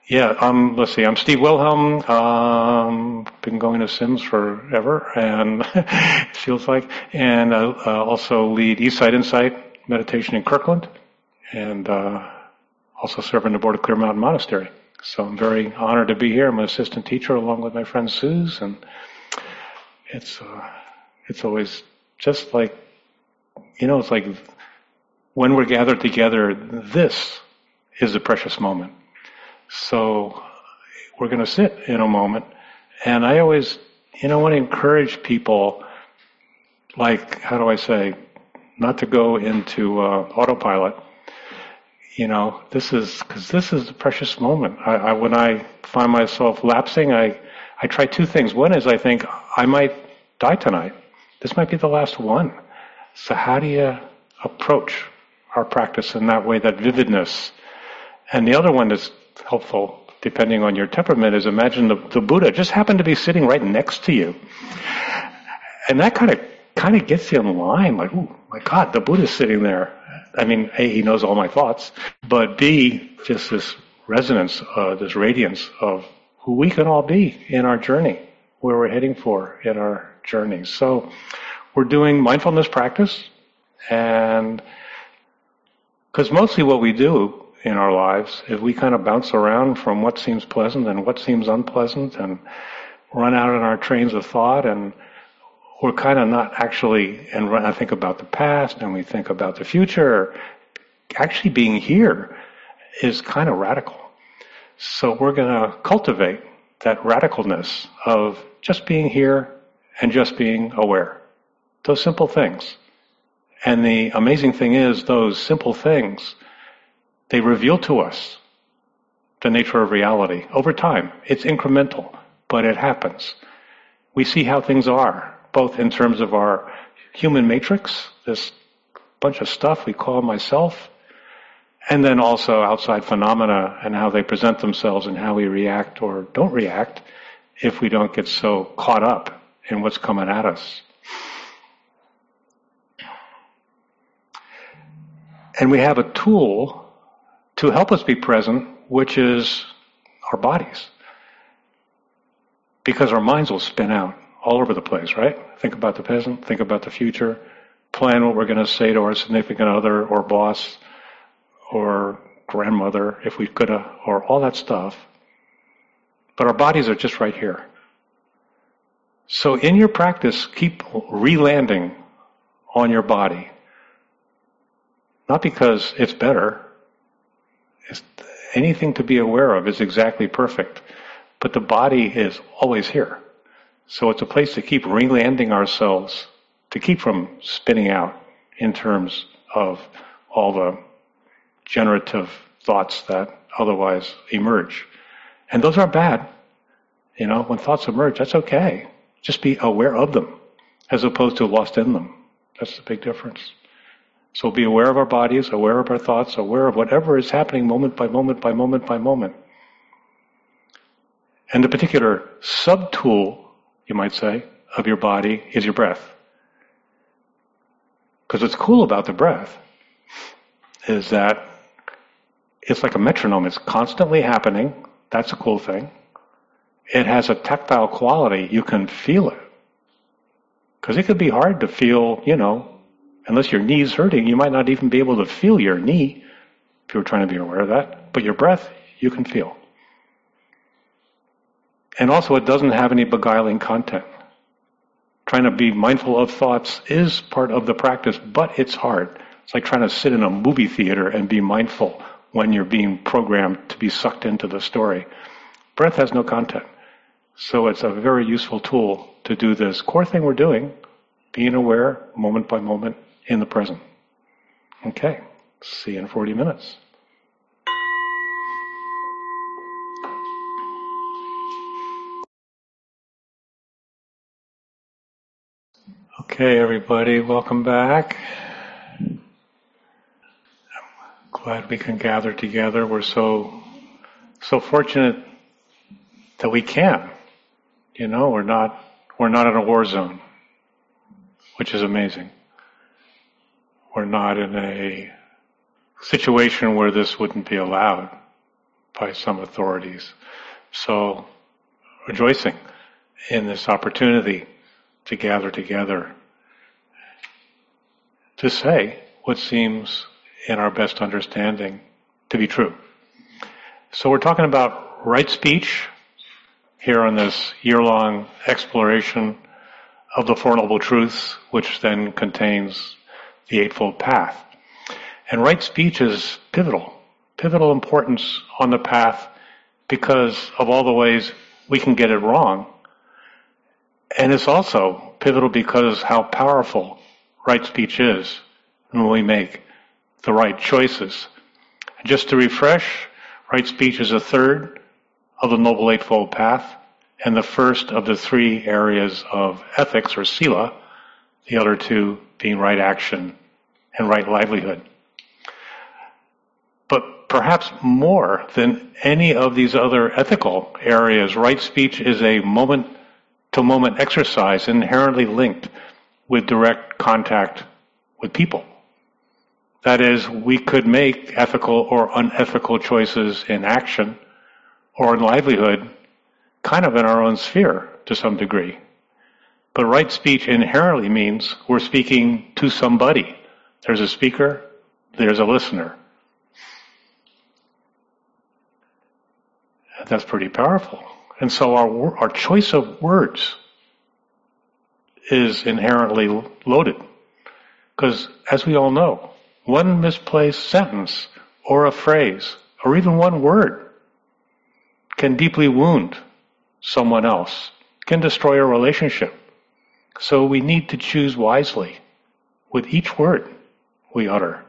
Yeah, let's see, I'm Steve Wilhelm. Been going to Sims forever, and it feels like, and also lead Eastside Insight Meditation in Kirkland, and also serve on the board of Clear Mountain Monastery. So I'm very honored to be here. I'm an assistant teacher along with my friend Suze, and it's always just like, it's like when we're gathered together, this is a precious moment. So we're going to sit in a moment, and I always, want to encourage people, like, how do I say, not to go into autopilot. This is the precious moment. When I find myself lapsing, I try two things. One is I think I might die tonight. This might be the last one. So how do you approach our practice in that way, that vividness? And the other one that's helpful, depending on your temperament, is imagine the Buddha just happened to be sitting right next to you. And that kind of gets you in line, like, oh my God, the Buddha's sitting there. I mean, A, he knows all my thoughts, but B, just this resonance, this radiance of who we can all be in our journey, where we're heading for in our journey. So we're doing mindfulness practice, and because mostly what we do in our lives is we kind of bounce around from what seems pleasant and what seems unpleasant and run out in our trains of thought, and we're kind of not actually, and I think about the past and we think about the future. Actually being here is kind of radical. So we're going to cultivate that radicalness of just being here and just being aware. Those simple things. And the amazing thing is, those simple things, they reveal to us the nature of reality over time. It's incremental, but it happens. We see how things are, both in terms of our human matrix, this bunch of stuff we call myself, and then also outside phenomena and how they present themselves and how we react or don't react if we don't get so caught up in what's coming at us. And we have a tool to help us be present, which is our bodies. Because our minds will spin out all over the place, right? Think about the present, think about the future, plan what we're going to say to our significant other or boss or grandmother, if we could have, or all that stuff. But our bodies are just right here. So in your practice, keep re-landing on your body. Not because it's better. It's anything to be aware of is exactly perfect. But the body is always here. So it's a place to keep re-landing ourselves, to keep from spinning out in terms of all the generative thoughts that otherwise emerge. And those aren't bad. When thoughts emerge, that's okay. Just be aware of them as opposed to lost in them. That's the big difference. So be aware of our bodies, aware of our thoughts, aware of whatever is happening moment by moment by moment by moment. And the particular sub-tool, you might say, of your body is your breath. Because what's cool about the breath is that it's like a metronome. It's constantly happening. That's a cool thing. It has a tactile quality. You can feel it. Because it could be hard to feel, unless your knee's hurting, you might not even be able to feel your knee if you were trying to be aware of that. But your breath, you can feel. And also, it doesn't have any beguiling content. Trying to be mindful of thoughts is part of the practice, but it's hard. It's like trying to sit in a movie theater and be mindful when you're being programmed to be sucked into the story. Breath has no content. So it's a very useful tool to do this core thing we're doing, being aware moment by moment in the present. Okay, see you in 40 minutes. Okay, everybody, welcome back. I'm glad we can gather together. We're so fortunate that we can. We're not in a war zone, which is amazing. We're not in a situation where this wouldn't be allowed. by some authorities. So, rejoicing in this opportunity to gather together to say what seems in our best understanding to be true. So we're talking about right speech here on this year-long exploration of the Four Noble Truths, which then contains the Eightfold Path. And right speech is pivotal importance on the path because of all the ways we can get it wrong. And it's also pivotal because how powerful right speech is when we make the right choices. Just to refresh, right speech is a third of the Noble Eightfold Path and the first of the three areas of ethics, or sila, the other two being right action and right livelihood. But perhaps more than any of these other ethical areas, right speech is a moment-to-moment exercise inherently linked with direct contact with people. That is, we could make ethical or unethical choices in action or in livelihood kind of in our own sphere to some degree. But right speech inherently means we're speaking to somebody. There's a speaker, there's a listener. That's pretty powerful. And so our choice of words is inherently loaded. Because as we all know, one misplaced sentence or a phrase or even one word can deeply wound someone else, can destroy a relationship. So we need to choose wisely with each word we utter.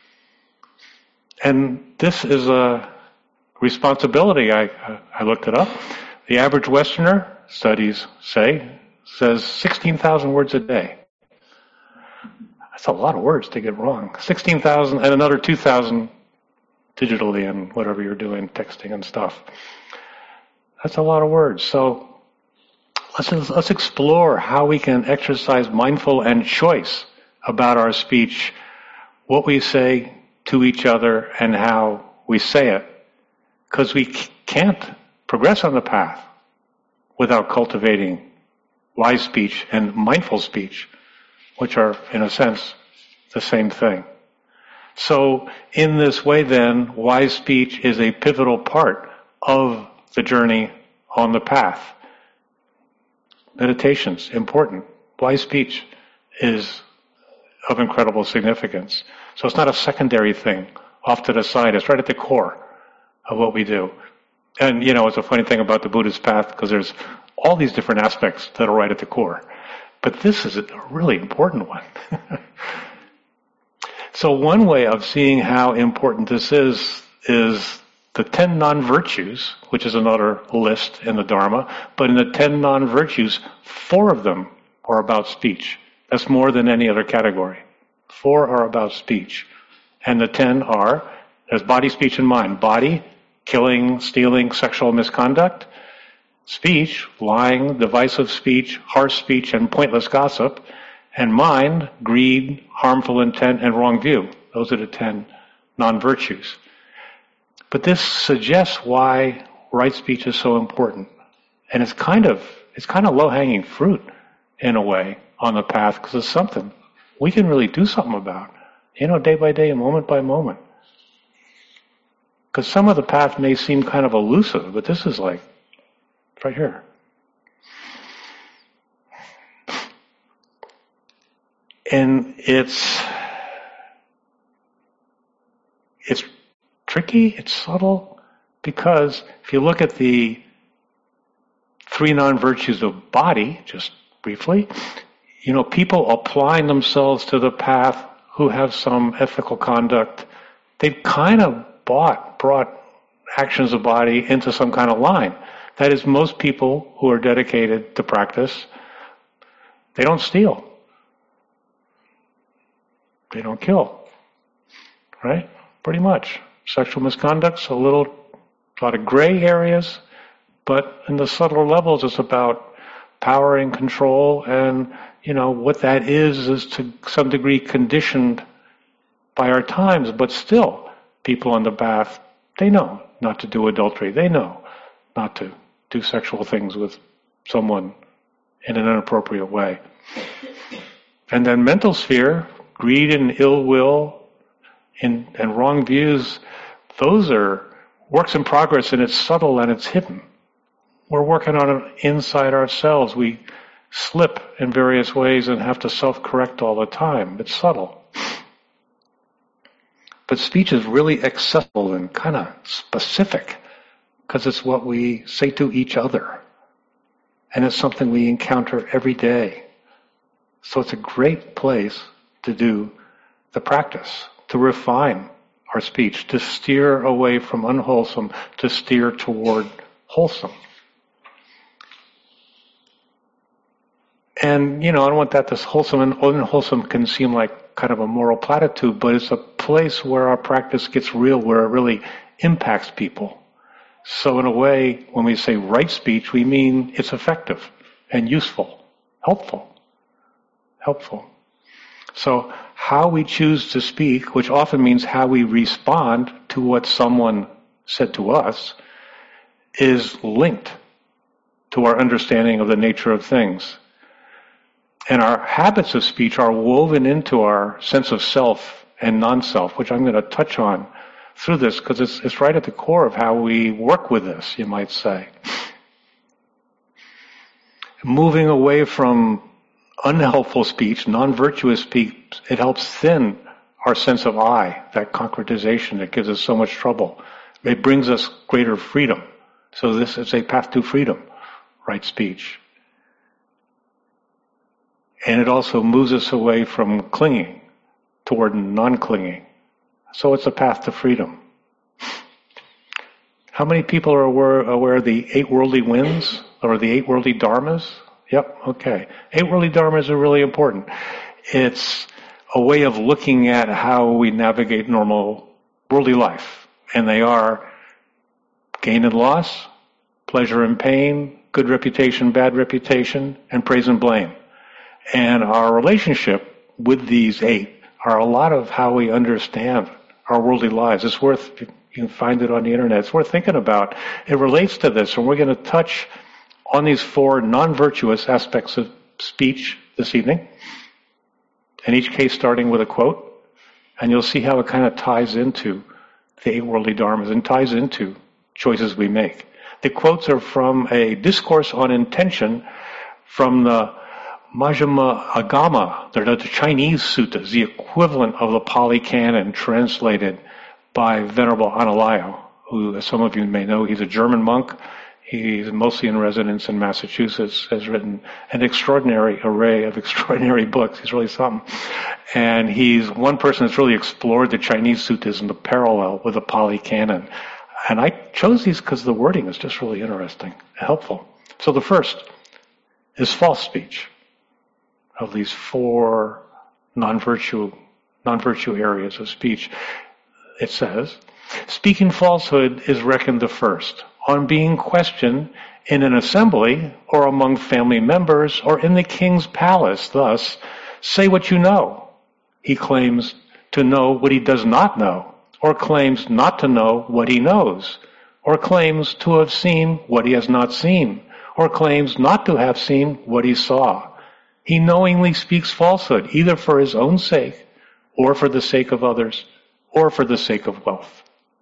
And this is a responsibility. I looked it up. The average Westerner, studies say, says 16,000 words a day. That's a lot of words to get wrong. 16,000 and another 2,000 digitally and whatever you're doing, texting and stuff. That's a lot of words. So let's explore how we can exercise mindful and choice about our speech, what we say to each other and how we say it. Because we can't progress on the path without cultivating wise speech and mindful speech, which are, in a sense, the same thing. So, in this way then, wise speech is a pivotal part of the journey on the path. Meditation's important. Wise speech is of incredible significance. So it's not a secondary thing off to the side. It's right at the core of what we do. And, it's a funny thing about the Buddhist path because there's all these different aspects that are right at the core. But this is a really important one. So one way of seeing how important this is the 10 non-virtues, which is another list in the Dharma. But in the 10 non-virtues, 4 of them are about speech. That's more than any other category. 4 are about speech. And the 10 are, there's body, speech, and mind. Body, killing, stealing, sexual misconduct. Speech, lying, divisive speech, harsh speech, and pointless gossip. And mind, greed, harmful intent, and wrong view. Those are the 10 non-virtues. But this suggests why right speech is so important. And it's kind of low-hanging fruit, in a way, on the path, because it's something we can really do something about, day by day, moment by moment. Because some of the path may seem kind of elusive, but this is like, right here. And it's tricky, it's subtle, because if you look at the 3 non-virtues of body, just briefly, people applying themselves to the path who have some ethical conduct, they've kind of brought actions of body into some kind of line. That is, most people who are dedicated to practice, they don't steal. They don't kill. Right? Pretty much. Sexual misconduct's a lot of gray areas, but in the subtler levels it's about power and control, and what that is to some degree conditioned by our times, but still people on the path, they know not to do adultery. They know not to do sexual things with someone in an inappropriate way. And then mental sphere, greed and ill will and wrong views, those are works in progress, and it's subtle and it's hidden. We're working on it inside ourselves. We slip in various ways and have to self-correct all the time. It's subtle. But speech is really accessible and kind of specific because it's what we say to each other. And it's something we encounter every day. So it's a great place to do the practice, to refine our speech, to steer away from unwholesome, to steer toward wholesome. And, I don't want that this wholesome and unwholesome can seem like kind of a moral platitude, but it's a place where our practice gets real, where it really impacts people. So in a way, when we say right speech, we mean it's effective and useful, helpful. So how we choose to speak, which often means how we respond to what someone said to us, is linked to our understanding of the nature of things. And our habits of speech are woven into our sense of self and non-self, which I'm going to touch on through this because it's right at the core of how we work with this, you might say. Moving away from unhelpful speech, non-virtuous speech, it helps thin our sense of I, that concretization that gives us so much trouble. It brings us greater freedom. So this is a path to freedom, right speech. And it also moves us away from clinging toward non-clinging. So it's a path to freedom. How many people are aware of the 8 worldly winds or the 8 worldly dharmas? Yep, okay. 8 worldly dharmas are really important. It's a way of looking at how we navigate normal worldly life. And they are gain and loss, pleasure and pain, good reputation, bad reputation, and praise and blame. And our relationship with these 8 are a lot of how we understand our worldly lives. It's worth, you can find it on the internet, it's worth thinking about. It relates to this, and we're going to touch on these 4 non-virtuous aspects of speech this evening. In each case starting with a quote, and you'll see how it kind of ties into the 8 worldly dharmas and ties into choices we make. The quotes are from a discourse on intention from the Majjhima Agama. They're the Chinese suttas, the equivalent of the Pali Canon translated by Venerable Analayo, who, as some of you may know, he's a German monk. He's mostly in residence in Massachusetts, has written an extraordinary array of extraordinary books. He's really something. And he's one person that's really explored the Chinese suttas in the parallel with the Pali Canon. And I chose these because the wording is just really interesting and helpful. So the first is false speech. Of these 4 non-virtue areas of speech, it says, speaking falsehood is reckoned the first. On being questioned in an assembly or among family members or in the king's palace, thus, say what you know. He claims to know what he does not know, or claims not to know what he knows, or claims to have seen what he has not seen, or claims not to have seen what he saw. He knowingly speaks falsehood, either for his own sake, or for the sake of others, or for the sake of wealth.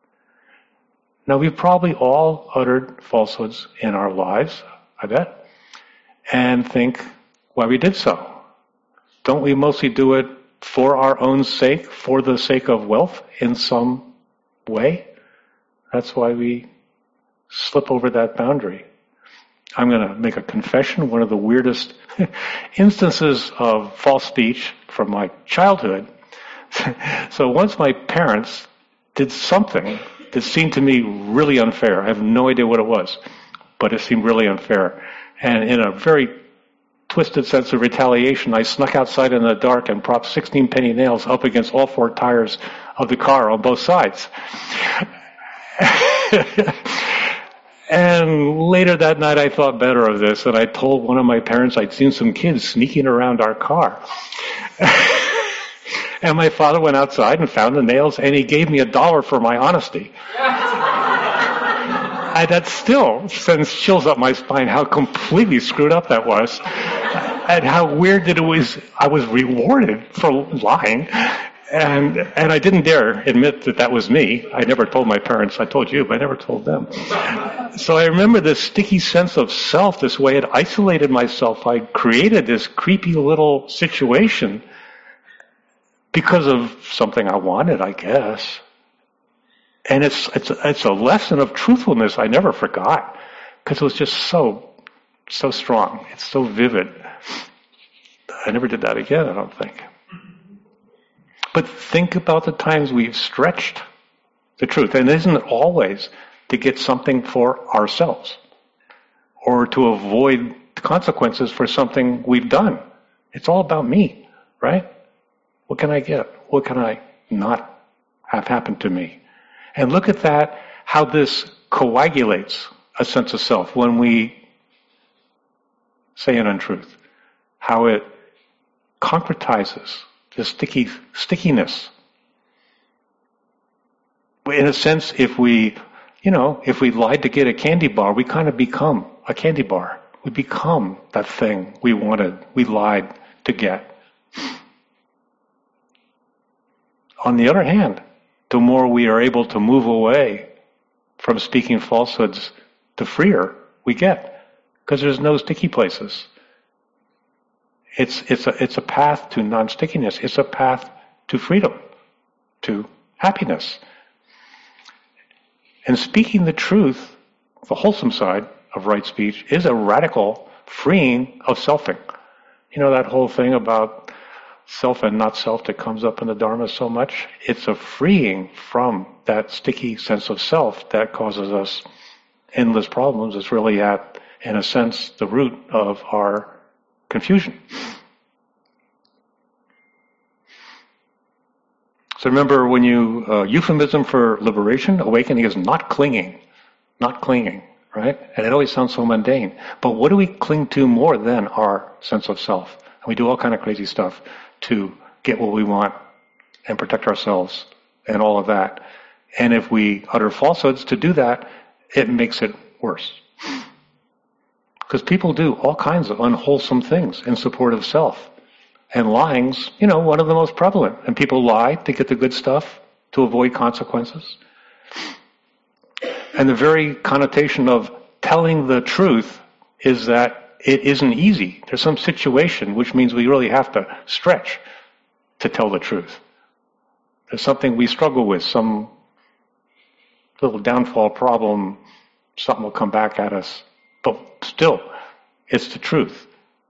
Now, we've probably all uttered falsehoods in our lives, I bet, and think why we did so. Don't we mostly do it for our own sake, for the sake of wealth in some way? That's why we slip over that boundary. I'm going to make a confession. One of the weirdest instances of false speech from my childhood. So once my parents did something that seemed to me really unfair. I have no idea what it was, but it seemed really unfair. And in a very twisted sense of retaliation, I snuck outside in the dark and propped 16 penny nails up against all 4 tires of the car on both sides. And later that night I thought better of this, and I told one of my parents I'd seen some kids sneaking around our car. And my father went outside and found the nails, and he gave me $1 for my honesty. that still sends chills up my spine how completely screwed up that was. And how weird that it was. I was rewarded for lying. And I didn't dare admit that that was me. I never told my parents. I told you, but I never told them. So I remember this sticky sense of self, this way it isolated myself. I created this creepy little situation because of something I wanted, I guess. And it's a lesson of truthfulness I never forgot, because it was just so strong. It's so vivid. I never did that again, I don't think. But think about the times we've stretched the truth. And isn't it always to get something for ourselves or to avoid the consequences for something we've done? It's all about me, right? What can I get? What can I not have happen to me? And look at that, how this coagulates a sense of self when we say an untruth, how it concretizes the stickiness. In a sense, if we lied to get a candy bar, we kind of become a candy bar. We become that thing we lied to get. On the other hand, the more we are able to move away from speaking falsehoods, the freer we get, because there's no sticky places. It's a path to non-stickiness. It's a path to freedom, to happiness. And speaking the truth, the wholesome side of right speech, is a radical freeing of selfing. You know that whole thing about self and not self that comes up in the Dharma so much? It's a freeing from that sticky sense of self that causes us endless problems. It's really at, in a sense, the root of our confusion. So remember, when euphemism for liberation, awakening is not clinging, right? And it always sounds so mundane. But what do we cling to more than our sense of self? And we do all kind of crazy stuff to get what we want and protect ourselves and all of that. And if we utter falsehoods to do that, it makes it worse. Because people do all kinds of unwholesome things in support of self. And lying's, one of the most prevalent. And people lie to get the good stuff, to avoid consequences. And the very connotation of telling the truth is that it isn't easy. There's some situation, which means we really have to stretch to tell the truth. There's something we struggle with, some little downfall problem, something will come back at us. But still, it's the truth.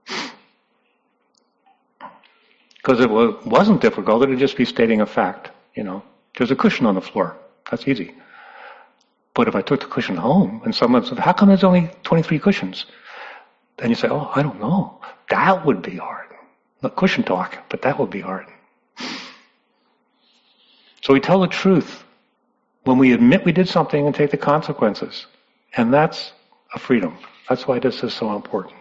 Because if it wasn't difficult, it would just be stating a fact. There's a cushion on the floor. That's easy. But if I took the cushion home and someone said, how come there's only 23 cushions? Then you say, oh, I don't know. That would be hard. Not cushion talk, but that would be hard. So we tell the truth when we admit we did something and take the consequences. And that's a freedom. That's why this is so important.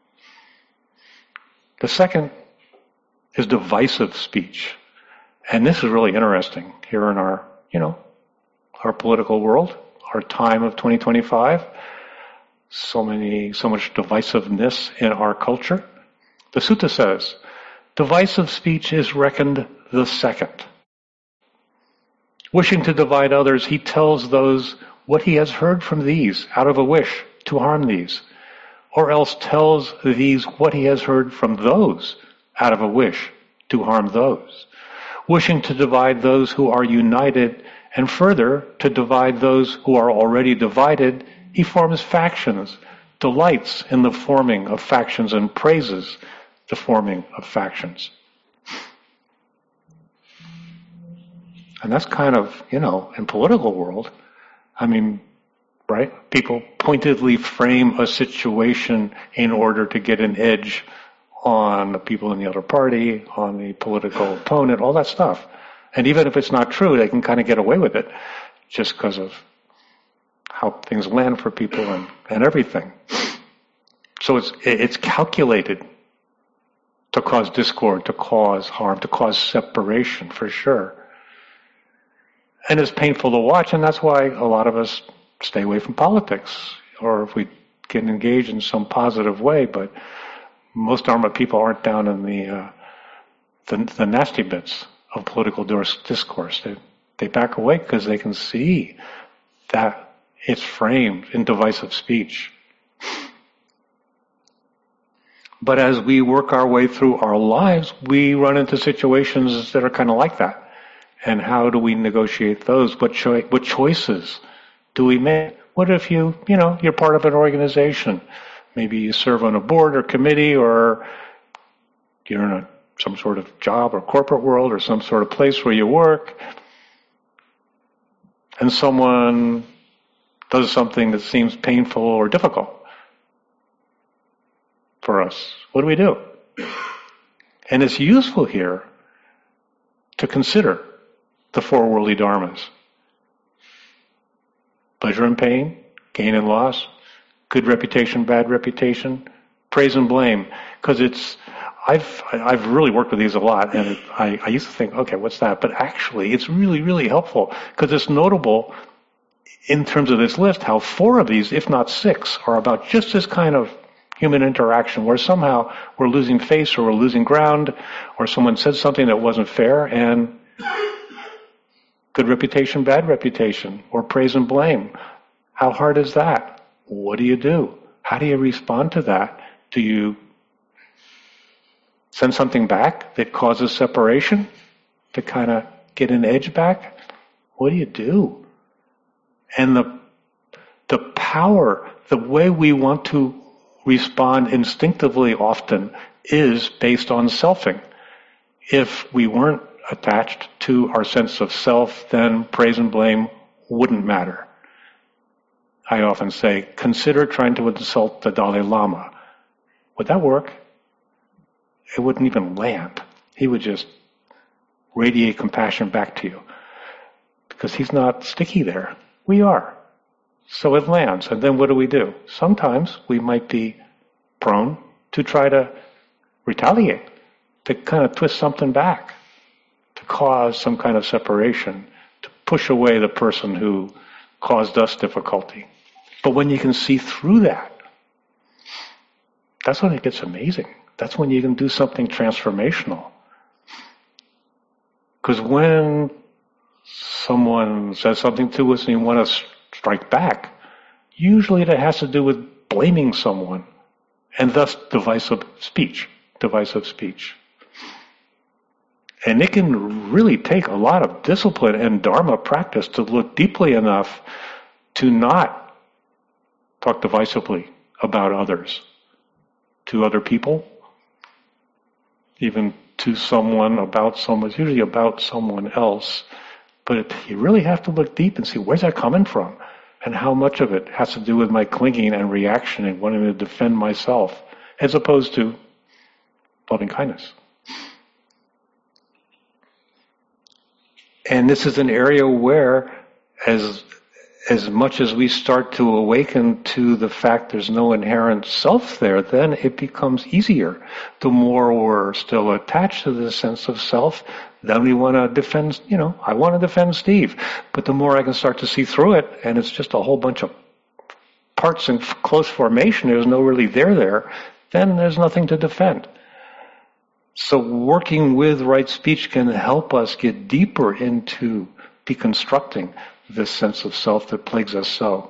The second is divisive speech. And this is really interesting here in our political world, our time of 2025. So much divisiveness in our culture. The sutta says, divisive speech is reckoned the second. Wishing to divide others, he tells those what he has heard from these out of a wish to harm these, or else tells these what he has heard from those out of a wish to harm those. Wishing to divide those who are united, and further to divide those who are already divided, he forms factions, delights in the forming of factions, and praises the forming of factions. And that's kind of, in political world, right? People pointedly frame a situation in order to get an edge on the people in the other party, on the political opponent, all that stuff. And even if it's not true, they can kind of get away with it just because of how things land for people and everything. So it's calculated to cause discord, to cause harm, to cause separation, for sure. And it's painful to watch, and that's why a lot of us stay away from politics, or if we get engaged in some positive way. But most Dharma people aren't down in the nasty bits of political discourse. They back away because they can see that it's framed in divisive speech. But as we work our way through our lives, we run into situations that are kind of like that. And how do we negotiate those? What choices do we make? What if you're part of an organization? Maybe you serve on a board or committee, or you're in some sort of job or corporate world or some sort of place where you work, and someone does something that seems painful or difficult for us. What do? And it's useful here to consider the four worldly dharmas. Pleasure and pain, gain and loss, good reputation, bad reputation, praise and blame. Because I've really worked with these a lot, and I used to think, okay, what's that? But actually, it's really, really helpful, because it's notable in terms of this list how 4 of these, if not 6, are about just this kind of human interaction where somehow we're losing face or we're losing ground, or someone said something that wasn't fair, and good reputation, bad reputation, or praise and blame. How hard is that? What do you do? How do you respond to that? Do you send something back that causes separation to kind of get an edge back? What do you do? And the power, the way we want to respond instinctively often is based on selfing. If we weren't attached to our sense of self, then praise and blame wouldn't matter. I often say, consider trying to insult the Dalai Lama. Would that work? It wouldn't even land. He would just radiate compassion back to you, because he's not sticky there. We are. So it lands. And then what do? Sometimes we might be prone to try to retaliate, to kind of twist something back, to cause some kind of separation, to push away the person who caused us difficulty. But when you can see through that, that's when it gets amazing. That's when you can do something transformational. Because when someone says something to us and you want to strike back, usually that has to do with blaming someone, and thus divisive speech. And it can really take a lot of discipline and Dharma practice to look deeply enough to not talk divisively about others, to other people, even to someone, about someone. It's usually about someone else. But you really have to look deep and see, where's that coming from? And how much of it has to do with my clinging and reaction and wanting to defend myself, as opposed to loving kindness. And this is an area where, as much as we start to awaken to the fact there's no inherent self there, then it becomes easier. The more we're still attached to the sense of self, then we want to defend, I want to defend Steve. But the more I can start to see through it, and it's just a whole bunch of parts in close formation, there's no really there, then there's nothing to defend. So working with right speech can help us get deeper into deconstructing this sense of self that plagues us so.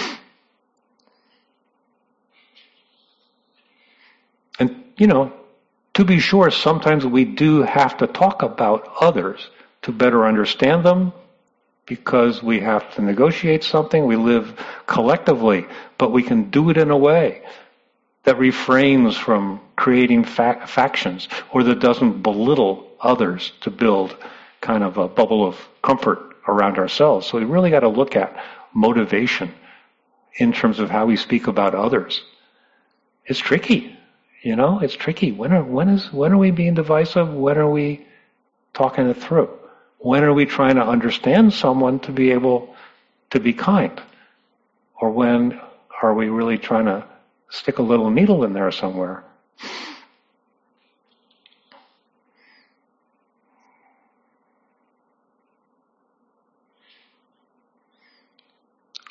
And, to be sure, sometimes we do have to talk about others to better understand them, because we have to negotiate something. We live collectively, but we can do it in a way that refrains from creating factions, or that doesn't belittle others to build kind of a bubble of comfort around ourselves. So we really got to look at motivation in terms of how we speak about others. It's tricky. It's tricky. When are we being divisive? When are we talking it through? When are we trying to understand someone to be able to be kind? Or when are we really trying to stick a little needle in there somewhere?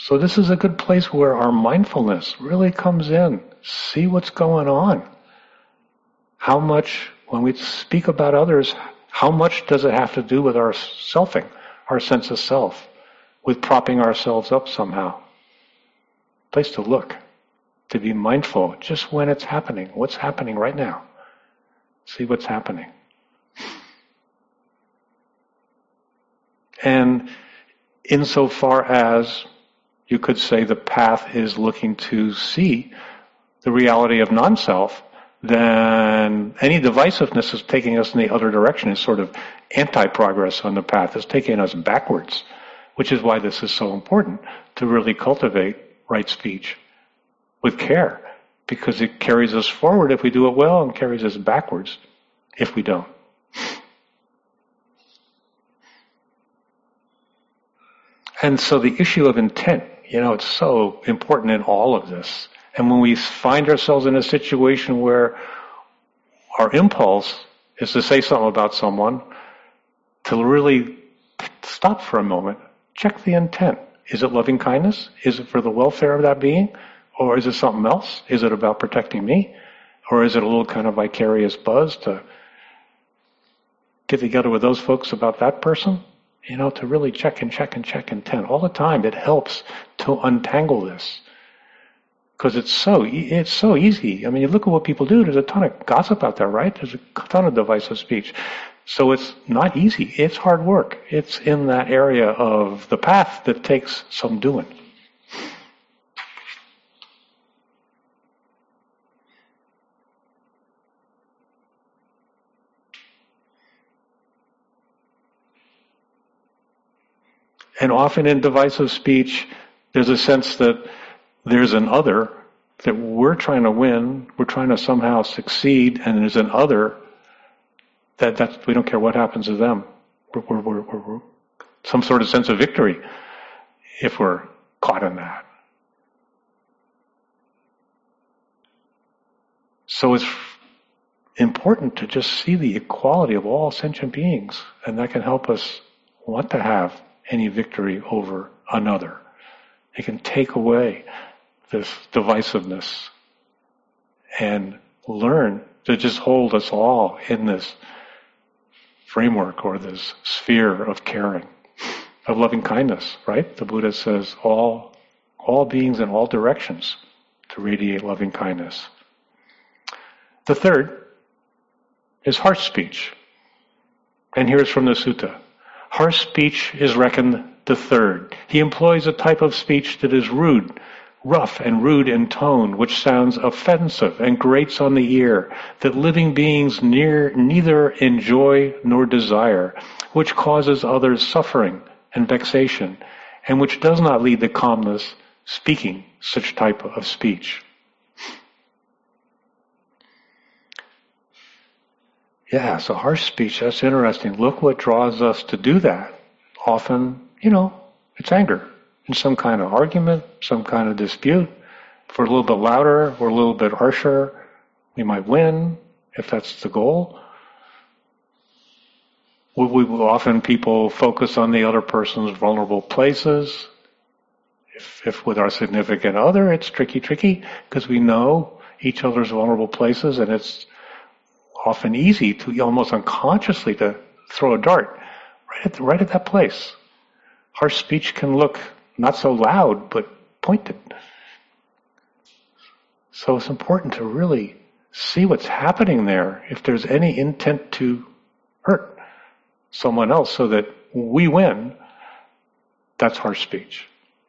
So this is a good place where our mindfulness really comes in. See what's going on. How much, when we speak about others, how much does it have to do with our selfing, our sense of self, with propping ourselves up somehow? Place to look, to be mindful just when it's happening. What's happening right now? See what's happening. And insofar as you could say the path is looking to see the reality of non-self, then any divisiveness is taking us in the other direction. It's sort of anti-progress on the path. It's taking us backwards, which is why this is so important to really cultivate right speech with care, because it carries us forward if we do it well and carries us backwards if we don't. And so the issue of intent, it's so important in all of this. And when we find ourselves in a situation where our impulse is to say something about someone, to really stop for a moment, check the intent. Is it loving kindness? Is it for the welfare of that being? Or is it something else? Is it about protecting me? Or is it a little kind of vicarious buzz to get together with those folks about that person? To really check intent all the time. It helps to untangle this. Because it's so easy. I mean, you look at what people do. There's a ton of gossip out there, right? There's a ton of divisive speech. So it's not easy. It's hard work. It's in that area of the path that takes some doing. And often in divisive speech, there's a sense that there's an other, that we're trying to win, we're trying to somehow succeed, and there's an other that we don't care what happens to them. We're some sort of sense of victory if we're caught in that. So it's important to just see the equality of all sentient beings, and that can help us want to have any victory over another. It can take away this divisiveness and learn to just hold us all in this framework or this sphere of caring, of loving kindness, right? The Buddha says all beings in all directions to radiate loving kindness. The third is harsh speech. And here's from the sutta. Harsh speech is reckoned the third. He employs a type of speech that is rude, rough and rude in tone, which sounds offensive and grates on the ear, that living beings neither enjoy nor desire, which causes others suffering and vexation, and which does not lead to calmness, speaking such type of speech. Yeah, so harsh speech, that's interesting. Look what draws us to do that. Often, it's anger. In some kind of argument, some kind of dispute. If we're a little bit louder, we're a little bit harsher, we might win, if that's the goal. Often people focus on the other person's vulnerable places. If with our significant other, it's tricky, because we know each other's vulnerable places, and it's often easy to almost unconsciously to throw a dart right at that place. Harsh speech can look not so loud, but pointed. So it's important to really see what's happening there, if there's any intent to hurt someone else so that we win. That's harsh speech.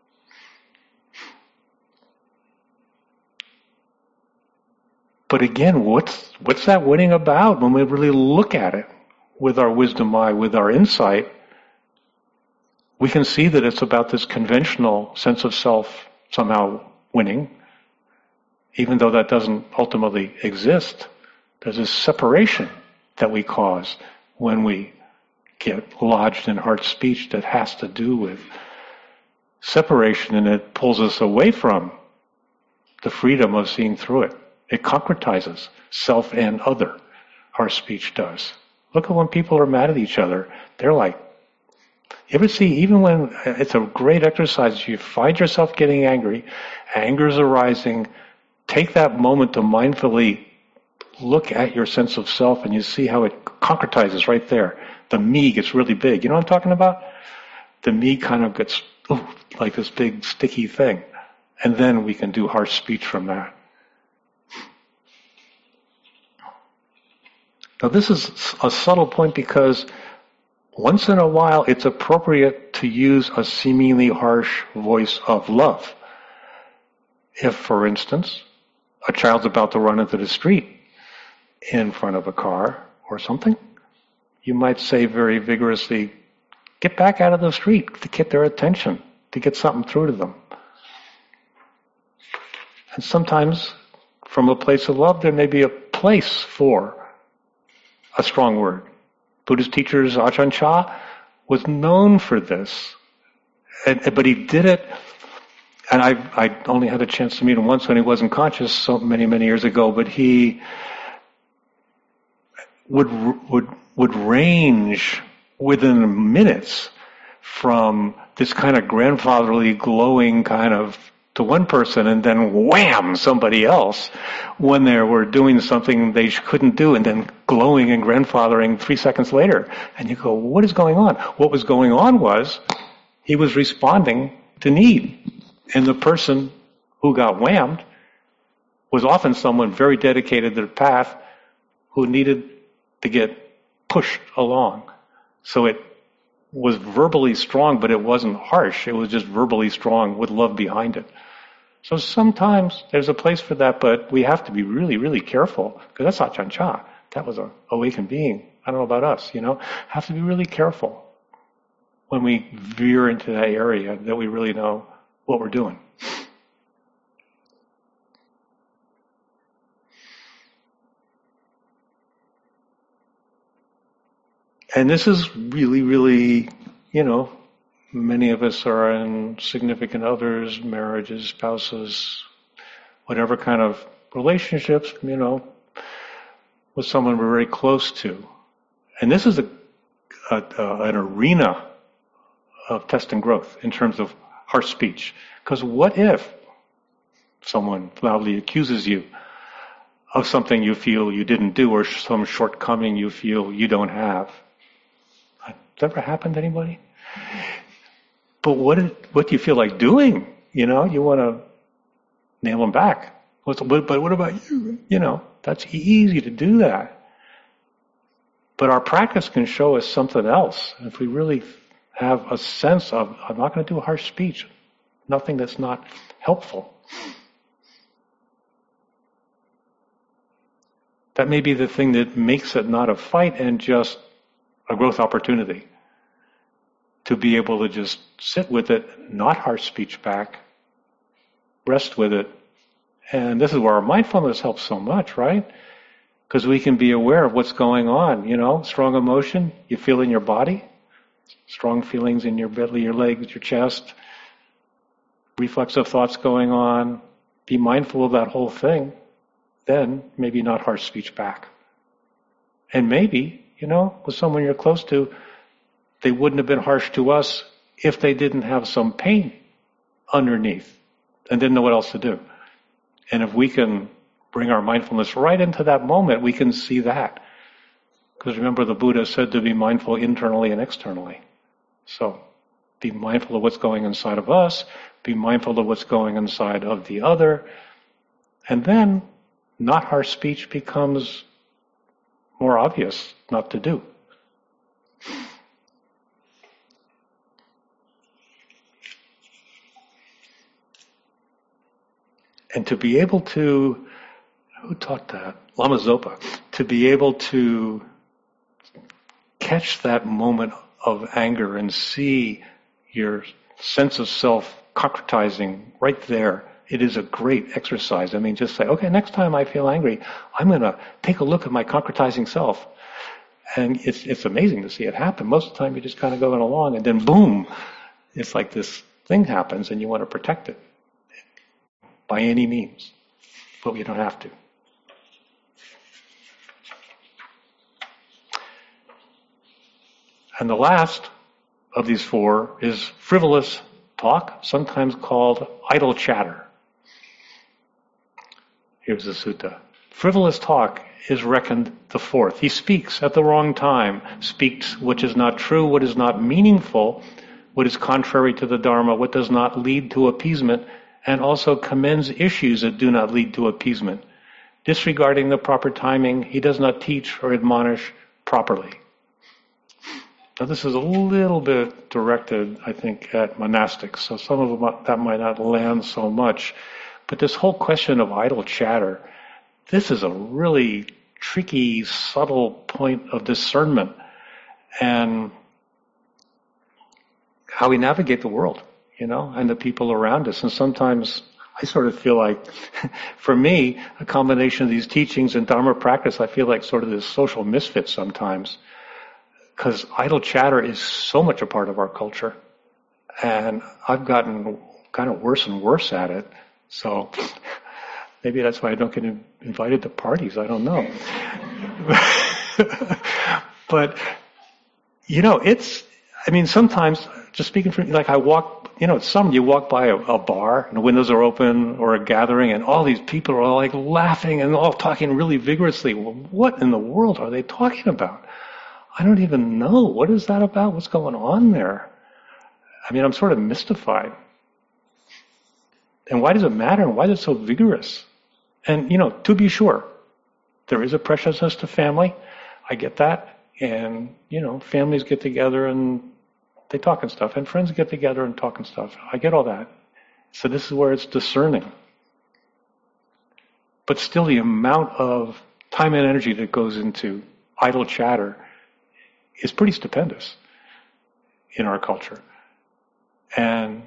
But again, what's that winning about when we really look at it with our wisdom eye, with our insight? We can see that it's about this conventional sense of self somehow winning, even though that doesn't ultimately exist. There's this separation that we cause when we get lodged in harsh speech that has to do with separation, and it pulls us away from the freedom of seeing through it. It concretizes self and other. Harsh speech does. Look at when people are mad at each other. They're like You ever see, even when it's a great exercise, you find yourself getting angry, anger's arising, take that moment to mindfully look at your sense of self and you see how it concretizes right there. The me gets really big. You know what I'm talking about? The me kind of gets like this big sticky thing. And then we can do harsh speech from that. Now this is a subtle point because once in a while it's appropriate to use a seemingly harsh voice of love. If, for instance, a child's about to run into the street in front of a car or something, you might say very vigorously, get back out of the street, to get their attention, to get something through to them. And sometimes, from a place of love, there may be a place for a strong word. Buddhist teachers Ajahn Chah was known for this, but he did it. And I only had a chance to meet him once when he wasn't conscious, so many years ago. But he would range within minutes from this kind of grandfatherly, glowing kind of to one person, and then wham, somebody else when they were doing something they couldn't do, and then glowing and grandfathering 3 seconds later. And you go, what is going on? What was going on was he was responding to need. And the person who got whammed was often someone very dedicated to the path who needed to get pushed along. So it was verbally strong, but it wasn't harsh. It was just verbally strong with love behind it. So sometimes there's a place for that, but we have to be really, really careful, because that's Ajahn Chah. That was an awakened being. I don't know about us, Have to be really careful when we veer into that area that we really know what we're doing. And this is really, really, many of us are in significant others, marriages, spouses, whatever kind of relationships, with someone we're very close to. And this is an arena of test and growth in terms of harsh speech. Because what if someone loudly accuses you of something you feel you didn't do, or some shortcoming you feel you don't have? Has that ever happened to anybody? But what do you feel like doing? You want to nail them back. But what about you? That's easy to do that. But our practice can show us something else. If we really have a sense of, I'm not going to do harsh speech, nothing that's not helpful. That may be the thing that makes it not a fight and just a growth opportunity. To be able to just sit with it, not harsh speech back, rest with it. And this is where our mindfulness helps so much, right? Because we can be aware of what's going on, strong emotion you feel in your body, strong feelings in your belly, your legs, your chest, reflexive thoughts going on. Be mindful of that whole thing. Then maybe not harsh speech back. And maybe, with someone you're close to, they wouldn't have been harsh to us if they didn't have some pain underneath and didn't know what else to do. And if we can bring our mindfulness right into that moment, we can see that. Because remember, the Buddha said to be mindful internally and externally. So be mindful of what's going inside of us, be mindful of what's going inside of the other, and then not harsh speech becomes more obvious not to do. And to be able to, who taught that? Lama Zopa. To be able to catch that moment of anger and see your sense of self concretizing right there. It is a great exercise. Just say, okay, next time I feel angry, I'm going to take a look at my concretizing self. And it's amazing to see it happen. Most of the time you're just kind of going along, and then boom, it's like this thing happens and you want to protect it. By any means. But we don't have to. And the last of these four is frivolous talk, sometimes called idle chatter. Here's the sutta. Frivolous talk is reckoned the fourth. He speaks at the wrong time, speaks what is not true, what is not meaningful, what is contrary to the Dharma, what does not lead to appeasement, and also commends issues that do not lead to appeasement. Disregarding the proper timing, he does not teach or admonish properly. Now this is a little bit directed, I think, at monastics, so some of them that might not land so much. But this whole question of idle chatter, this is a really tricky, subtle point of discernment and how we navigate the world, and the people around us. And sometimes I sort of feel like, for me, a combination of these teachings and Dharma practice, I feel like sort of this social misfit sometimes. Because idle chatter is so much a part of our culture. And I've gotten kind of worse and worse at it. So maybe that's why I don't get invited to parties. I don't know. But, sometimes, just speaking from, like I walk, you walk by a bar and the windows are open or a gathering and all these people are all like laughing and all talking really vigorously. Well, what in the world are they talking about? I don't even know. What is that about? What's going on there? I'm sort of mystified. And why does it matter? And why is it so vigorous? And, to be sure, there is a preciousness to family. I get that. And, families get together and they talk and stuff. And friends get together and talk and stuff. I get all that. So this is where it's discerning. But still the amount of time and energy that goes into idle chatter is pretty stupendous in our culture. And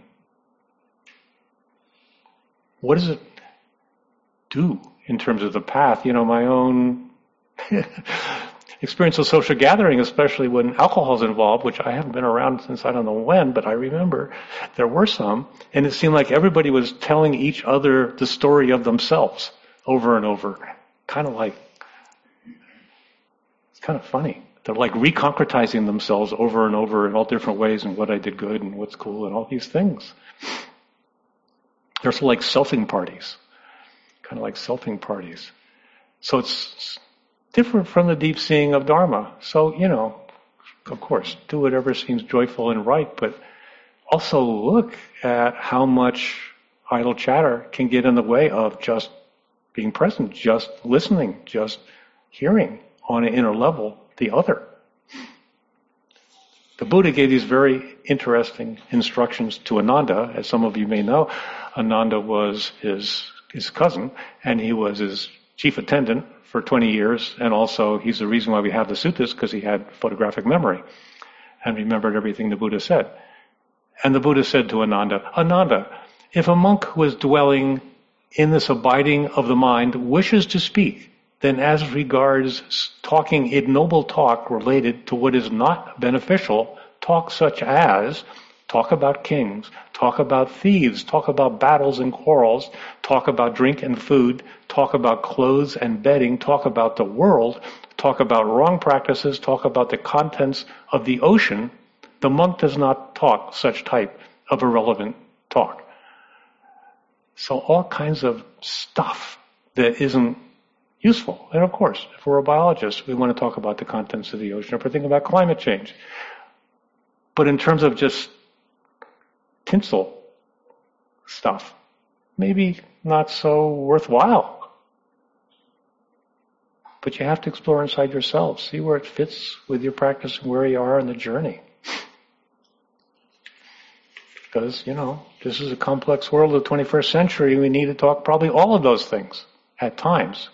what does it do in terms of the path? My own experience of social gathering, especially when alcohol is involved, which I haven't been around since I don't know when, but I remember there were some, and it seemed like everybody was telling each other the story of themselves over and over. It's kind of funny. They're like reconcretizing themselves over and over in all different ways and what I did good and what's cool and all these things. They're sort of like selfing parties. So it's different from the deep seeing of Dharma. So, of course, do whatever seems joyful and right, but also look at how much idle chatter can get in the way of just being present, just listening, just hearing on an inner level the other. The Buddha gave these very interesting instructions to Ananda. As some of you may know, Ananda was his cousin, and he was his chief attendant for 20 years, and also he's the reason why we have the suttas, because he had photographic memory and remembered everything the Buddha said. And the Buddha said to Ananda, Ananda, if a monk who is dwelling in this abiding of the mind wishes to speak, then as regards talking ignoble talk related to what is not beneficial, talk such as talk about kings, talk about thieves, talk about battles and quarrels, talk about drink and food, talk about clothes and bedding, talk about the world, talk about wrong practices, talk about the contents of the ocean, the monk does not talk such type of irrelevant talk. So all kinds of stuff that isn't useful. And of course, if we're a biologist, we want to talk about the contents of the ocean, if we're thinking about climate change. But in terms of just tinsel stuff, maybe not so worthwhile. But you have to explore inside yourself, see where it fits with your practice and where you are in the journey. Because, this is a complex world of the 21st century. We need to talk probably all of those things at times.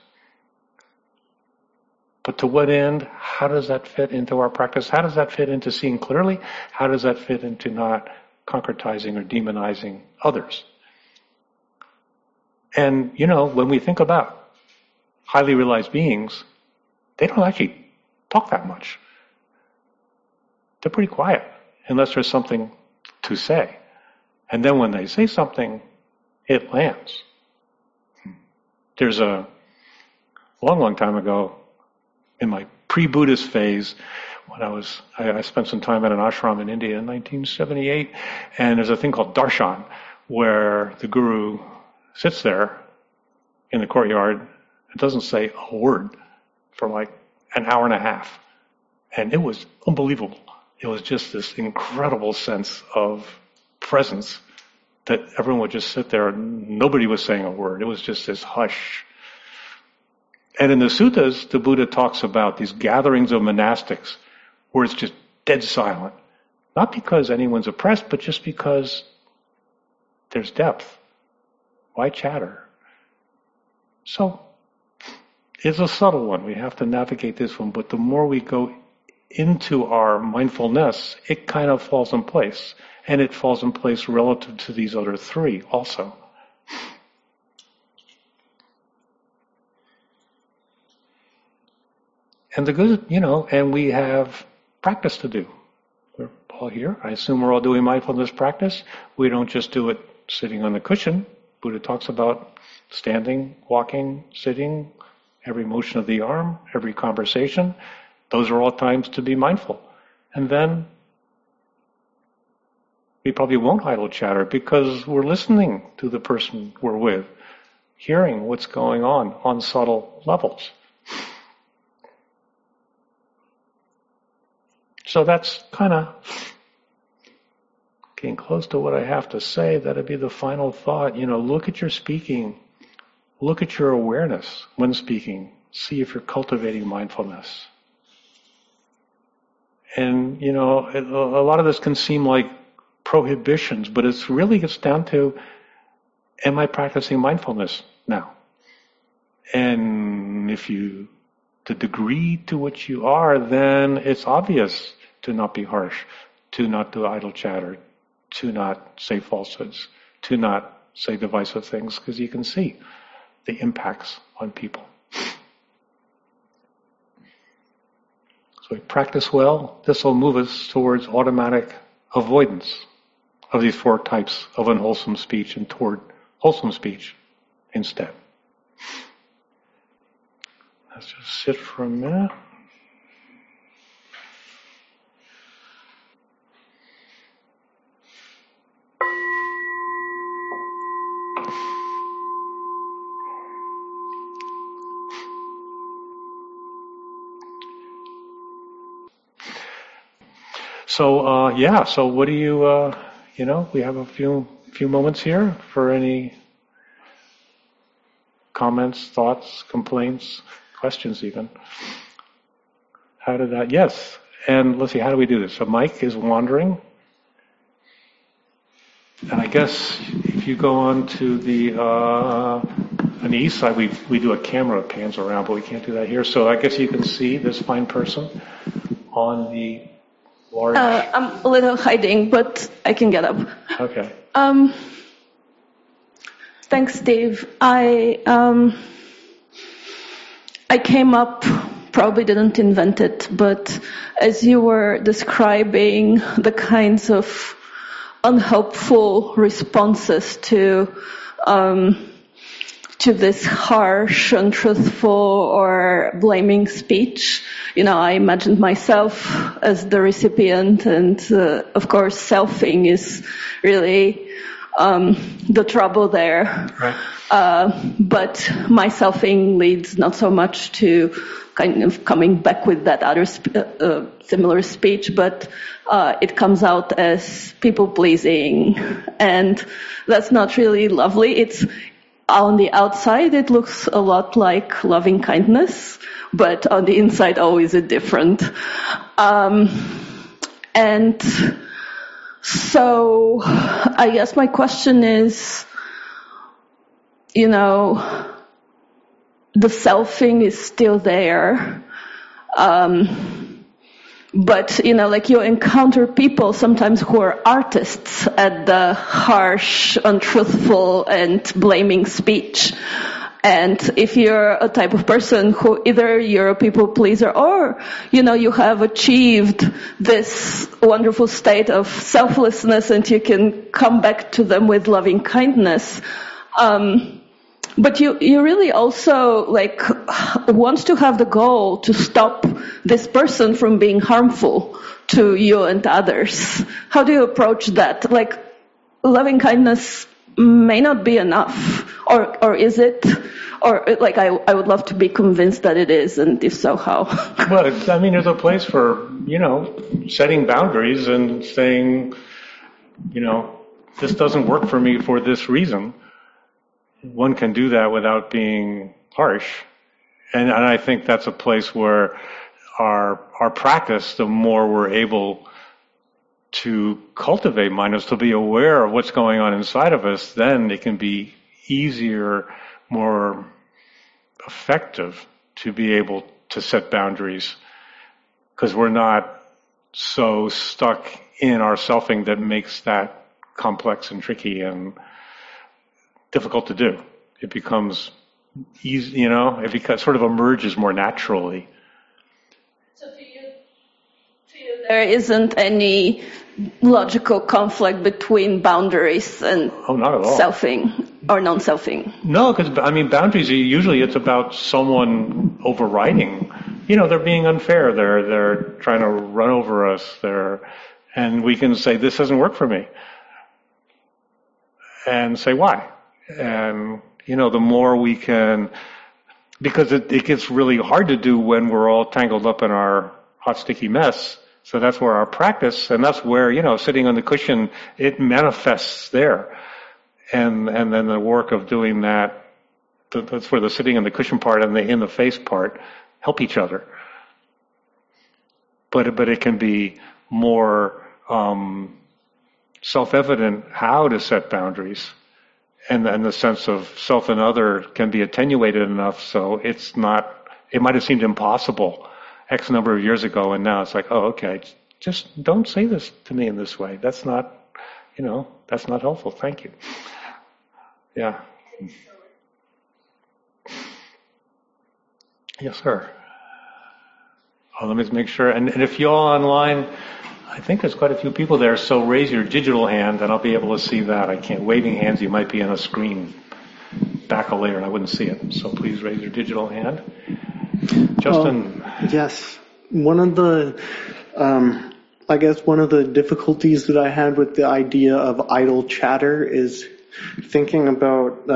But to what end? How does that fit into our practice? How does that fit into seeing clearly? How does that fit into not concretizing or demonizing others? And, when we think about highly realized beings, they don't actually talk that much. They're pretty quiet, unless there's something to say. And then when they say something, it lands. There's a long, long time ago, in my pre-Buddhist phase, when I spent some time at an ashram in India in 1978, and there's a thing called darshan, where the guru sits there in the courtyard and doesn't say a word for like an hour and a half. And it was unbelievable. It was just this incredible sense of presence that everyone would just sit there and nobody was saying a word. It was just this hush. And in the suttas, the Buddha talks about these gatherings of monastics where it's just dead silent. Not because anyone's oppressed, but just because there's depth. Why chatter? So, it's a subtle one. We have to navigate this one. But the more we go into our mindfulness, it kind of falls in place. And it falls in place relative to these other three also. And the good, and we have practice to do. We're all here. I assume we're all doing mindfulness practice. We don't just do it sitting on the cushion. Buddha talks about standing, walking, sitting, every motion of the arm, every conversation. Those are all times to be mindful. And then we probably won't idle chatter because we're listening to the person we're with, hearing what's going on subtle levels. So that's kind of getting close to what I have to say. That'd be the final thought. Look at your speaking. Look at your awareness when speaking. See if you're cultivating mindfulness. And, a lot of this can seem like prohibitions, but it really gets down to, am I practicing mindfulness now? And the degree to which you are, then it's obvious to not be harsh, to not do idle chatter, to not say falsehoods, to not say divisive things, because you can see the impacts on people. So we practice well, this will move us towards automatic avoidance of these four types of unwholesome speech and toward wholesome speech instead. Let's just sit for a minute. So what do you, we have a few moments here for any comments, thoughts, complaints, questions even. Yes. And let's see, how do we do this? So Mike is wandering. And I guess if you go on to on the east side, we do a camera that pans around, but we can't do that here. So I guess you can see this fine person on the large... I'm a little hiding, but I can get up. Okay. Thanks, Dave. I came up, probably didn't invent it, but as you were describing the kinds of unhelpful responses to this harsh, untruthful, or blaming speech, I imagined myself as the recipient, and of course, selfing is really the trouble there. Right. But my selfing leads not so much to kind of coming back with that other similar speech, but it comes out as people pleasing, and that's not really lovely. It's on the outside, it looks a lot like loving kindness, but on the inside, always different. And so I guess my question is, the selfing is still there. But, you encounter people sometimes who are artists at the harsh, untruthful, and blaming speech. And if you're a type of person who either you're a people pleaser or, you have achieved this wonderful state of selflessness and you can come back to them with loving kindness, But you really also want to have the goal to stop this person from being harmful to you and others. How do you approach that? Like, loving kindness may not be enough, or is it? Or I would love to be convinced that it is, and if so, how? Well, I mean, there's a place for, setting boundaries and saying, this doesn't work for me for this reason. One can do that without being harsh. And I think that's a place where our practice, the more we're able to cultivate mindfulness, to be aware of what's going on inside of us, then it can be easier, more effective to be able to set boundaries, because we're not so stuck in our selfing that makes that complex and tricky and difficult to do. It becomes easy, it sort of emerges more naturally. So to you, there isn't any logical conflict between boundaries and not at all. Selfing or non-selfing? No, because, boundaries, usually it's about someone overriding. They're being unfair. They're trying to run over us. And we can say, this doesn't work for me. And say why. And, the more we can, because it gets really hard to do when we're all tangled up in our hot, sticky mess. So that's where our practice, and that's where, sitting on the cushion, it manifests there. And then the work of doing that, that's where the sitting on the cushion part and the in the face part help each other. But it can be more self-evident how to set boundaries. And the sense of self and other can be attenuated enough so it might have seemed impossible X number of years ago, and now it's like, oh, okay, just don't say this to me in this way. That's not, that's not helpful. Thank you. Yeah. Yes, sir. Oh, let me make sure. And if you're all online, I think there's quite a few people there, so raise your digital hand and I'll be able to see that. I can't. Waving hands, you might be on a screen back a layer and I wouldn't see it. So please raise your digital hand. Justin. Yes. One of the difficulties that I had with the idea of idle chatter is thinking about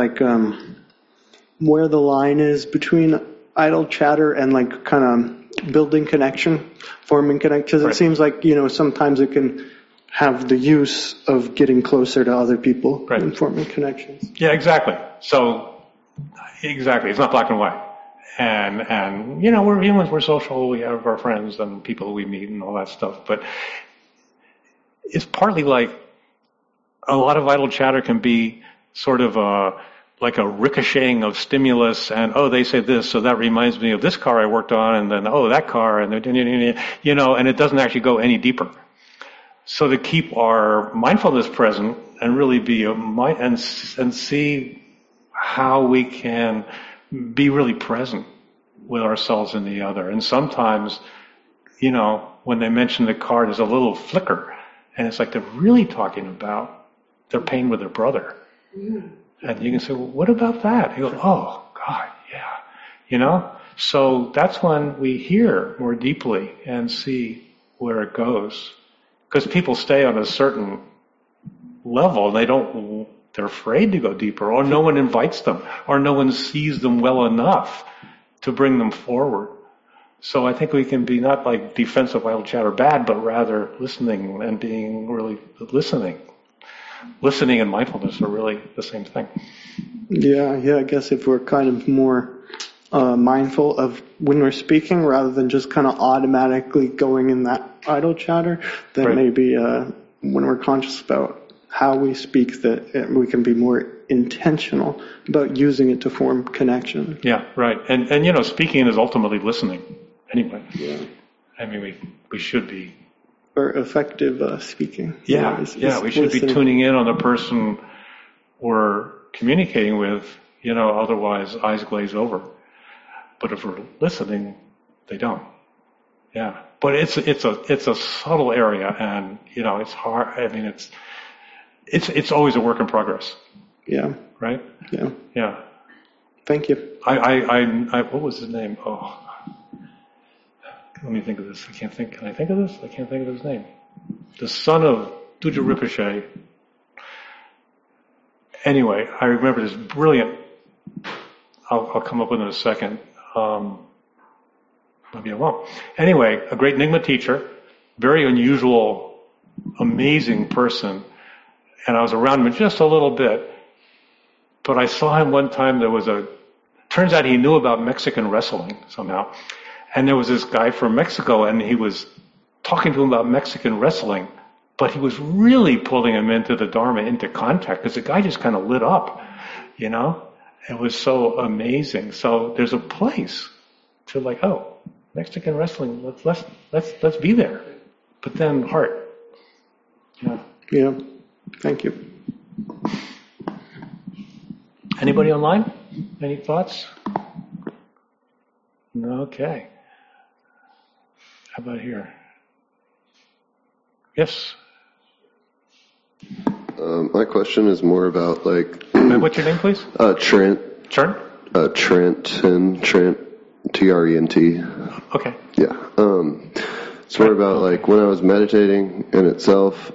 where the line is between idle chatter and kind of building connection, forming connection. Right. It seems like, sometimes it can have the use of getting closer to other people, right, and forming connections. Yeah, exactly. So, exactly. It's not black and white. And we're humans, we're social, we have our friends and people we meet and all that stuff. But it's partly like a lot of idle chatter can be sort of like a ricocheting of stimulus, and they say this, so that reminds me of this car I worked on, and then that car, and and it doesn't actually go any deeper. So to keep our mindfulness present and really be and see how we can be really present with ourselves and the other. And sometimes, when they mention the car, there's a little flicker, and it's like they're really talking about their pain with their brother. Mm. And you can say, well, what about that? You go, oh, God, yeah. So that's when we hear more deeply and see where it goes. Because people stay on a certain level. They're afraid to go deeper, or no one invites them, or no one sees them well enough to bring them forward. So I think we can be not like defensive idle chatter bad, but rather listening and being really listening. Listening and mindfulness are really the same thing. Yeah, I guess if we're kind of more mindful of when we're speaking rather than just kind of automatically going in that idle chatter, then right, maybe when we're conscious about how we speak, that we can be more intentional about using it to form connection. Yeah, right. And speaking is ultimately listening anyway. Yeah. I mean, we should be. Or effective speaking. Yeah, we should be tuning in on the person we're communicating with, otherwise eyes glaze over. But if we're listening, they don't. Yeah. But it's a subtle area, and, it's hard. I mean, it's always a work in progress. Yeah. Right? Yeah. Yeah. Thank you. What was his name? Oh, let me think of this. Can I think of this? I can't think of his name. The son of Tuja Rinpoche. Anyway, I remember this brilliant, I'll come up with it in a second. Maybe I won't. Anyway, a great Nyingma teacher, very unusual, amazing person. And I was around him just a little bit. But I saw him one time, turns out he knew about Mexican wrestling somehow. And there was this guy from Mexico, and he was talking to him about Mexican wrestling. But he was really pulling him into the Dharma, into contact, because the guy just kind of lit up, you know? It was so amazing. So there's a place to Mexican wrestling, let's be there. But then heart. Yeah. Yeah. Thank you. Anybody online? Any thoughts? Okay. How about here? Yes. My question is more about What's your name, please? Trent. Trent? Trent, Trent. Okay. Yeah. It's more about when I was meditating in itself,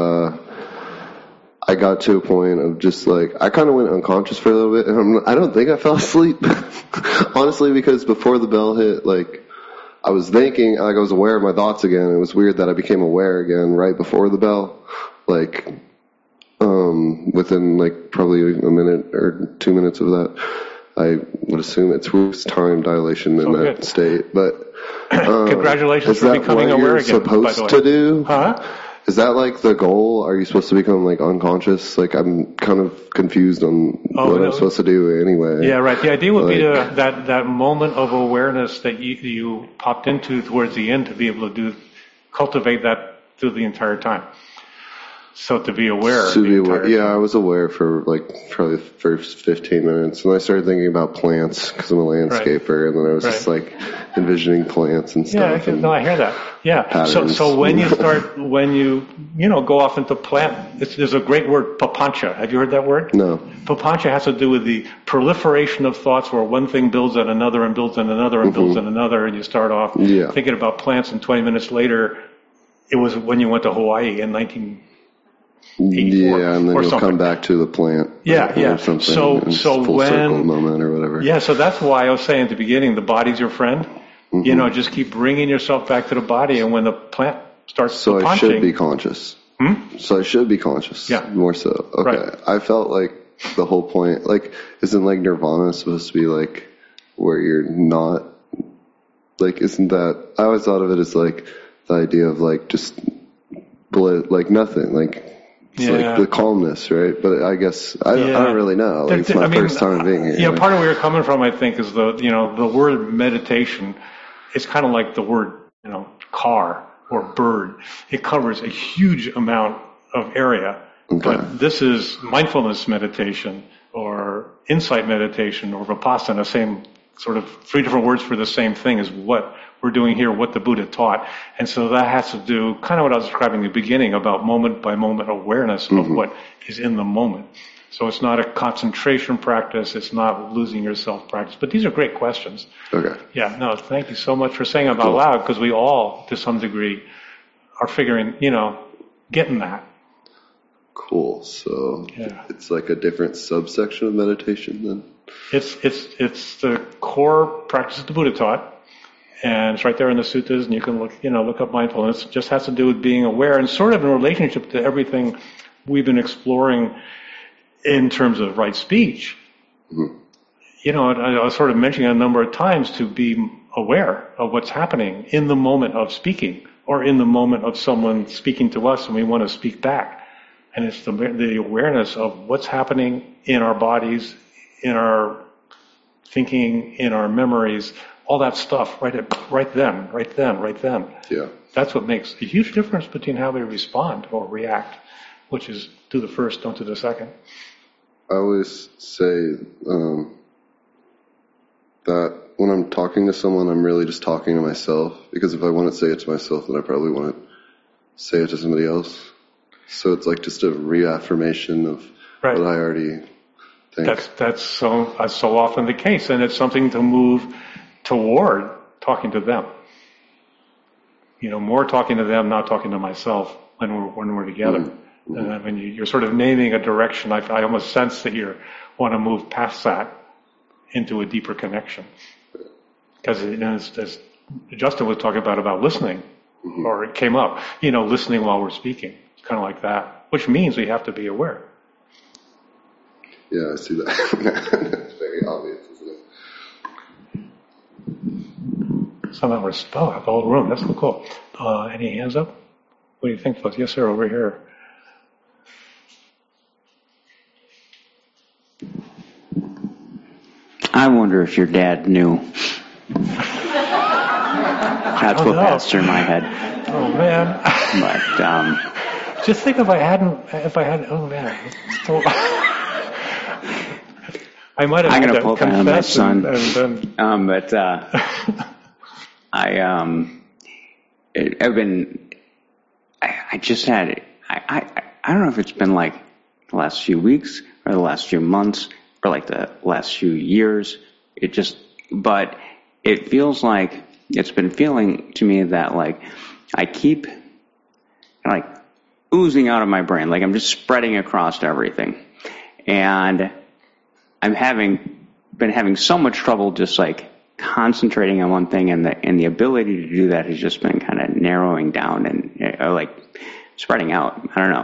I got to a point of just I kind of went unconscious for a little bit, and I don't think I fell asleep. Honestly, because before the bell hit, I was thinking, I was aware of my thoughts again. It was weird that I became aware again right before the bell. Within probably a minute or 2 minutes of that, I would assume it's time dilation in that good. state. But congratulations for becoming aware again. Supposed to do? Huh? Is that the goal? Are you supposed to become unconscious? I'm kind of confused on what I'm supposed to do anyway. Yeah, right. The idea would be that moment of awareness that you popped into towards the end to be able to cultivate that through the entire time. So to be aware. I was aware for probably the first 15 minutes, and I started thinking about plants because I'm a landscaper, and then I was just envisioning plants and stuff. Yeah, I hear that. Yeah. So when you start, go off into plant, there's a great word, papancha. Have you heard that word? No. Papancha has to do with the proliferation of thoughts where one thing builds on another and builds on another and builds on another, and you start off thinking about plants, and 20 minutes later, it was when you went to Hawaii in 1984. Yeah, and then you'll come back to the plant. Yeah. So full circle moment or whatever. Yeah, so that's why I was saying at the beginning, the body's your friend. Mm-hmm. Just keep bringing yourself back to the body, and when the plant starts punching... I should be conscious. So I should be conscious. Yeah. More so. Okay. Right. I felt the whole point, isn't nirvana supposed to be where you're not... isn't that... I always thought of it as the idea of just... nothing, It's the calmness, right? But I guess I don't really know. It's my first time being here. Yeah, part of where you're coming from, I think, is the word meditation. It's kind of like the word, car or bird. It covers a huge amount of area. Okay. But this is mindfulness meditation or insight meditation or vipassana, same sort of three different words for the same thing as what we're doing here, what the Buddha taught. And so that has to do kind of what I was describing in the beginning about moment by moment awareness of what is in the moment. So it's not a concentration practice. It's not losing yourself practice. But these are great questions. Okay. Yeah, no, thank you so much for saying them out loud, because we all, to some degree, are figuring, getting that. Cool. So it's a different subsection of meditation then? It's the core practice the Buddha taught. And it's right there in the suttas, and you can look up mindfulness. It just has to do with being aware, and sort of in relationship to everything we've been exploring in terms of right speech. Mm-hmm. I was sort of mentioning a number of times to be aware of what's happening in the moment of speaking, or in the moment of someone speaking to us, and we want to speak back. And it's the awareness of what's happening in our bodies, in our thinking, in our memories. All that stuff, right then. Yeah. That's what makes a huge difference between how we respond or react, which is do the first, don't do the second. I always say that when I'm talking to someone, I'm really just talking to myself, because if I want to say it to myself, then I probably want to say it to somebody else. So it's just a reaffirmation of what I already think. That's so often the case, and it's something to move toward talking to them. More talking to them, not talking to myself when we're together. Mm-hmm. And I mean, you're sort of naming a direction. I almost sense that you want to move past that into a deeper connection. Because as Justin was talking about listening, mm-hmm. or it came up, listening while we're speaking. It's kind of like that, which means we have to be aware. Yeah, I see that. It's very obvious, isn't it? Somehow we're the whole room. That's so cool. Any hands up? What do you think, folks? Yes, sir, over here. I wonder if your dad knew. That's what passed through my head. Oh man! But just think if I had. Oh man! So, I might have. I'm going to poke on my son. But I've been. I just had. I don't know if it's been like the last few weeks or the last few months or like the last few years. But it feels like it's been feeling to me that like I keep like oozing out of my brain, like I'm just spreading across everything, and I'm been having so much trouble just like concentrating on one thing, and the ability to do that has just been kind of narrowing down and like spreading out. I don't know.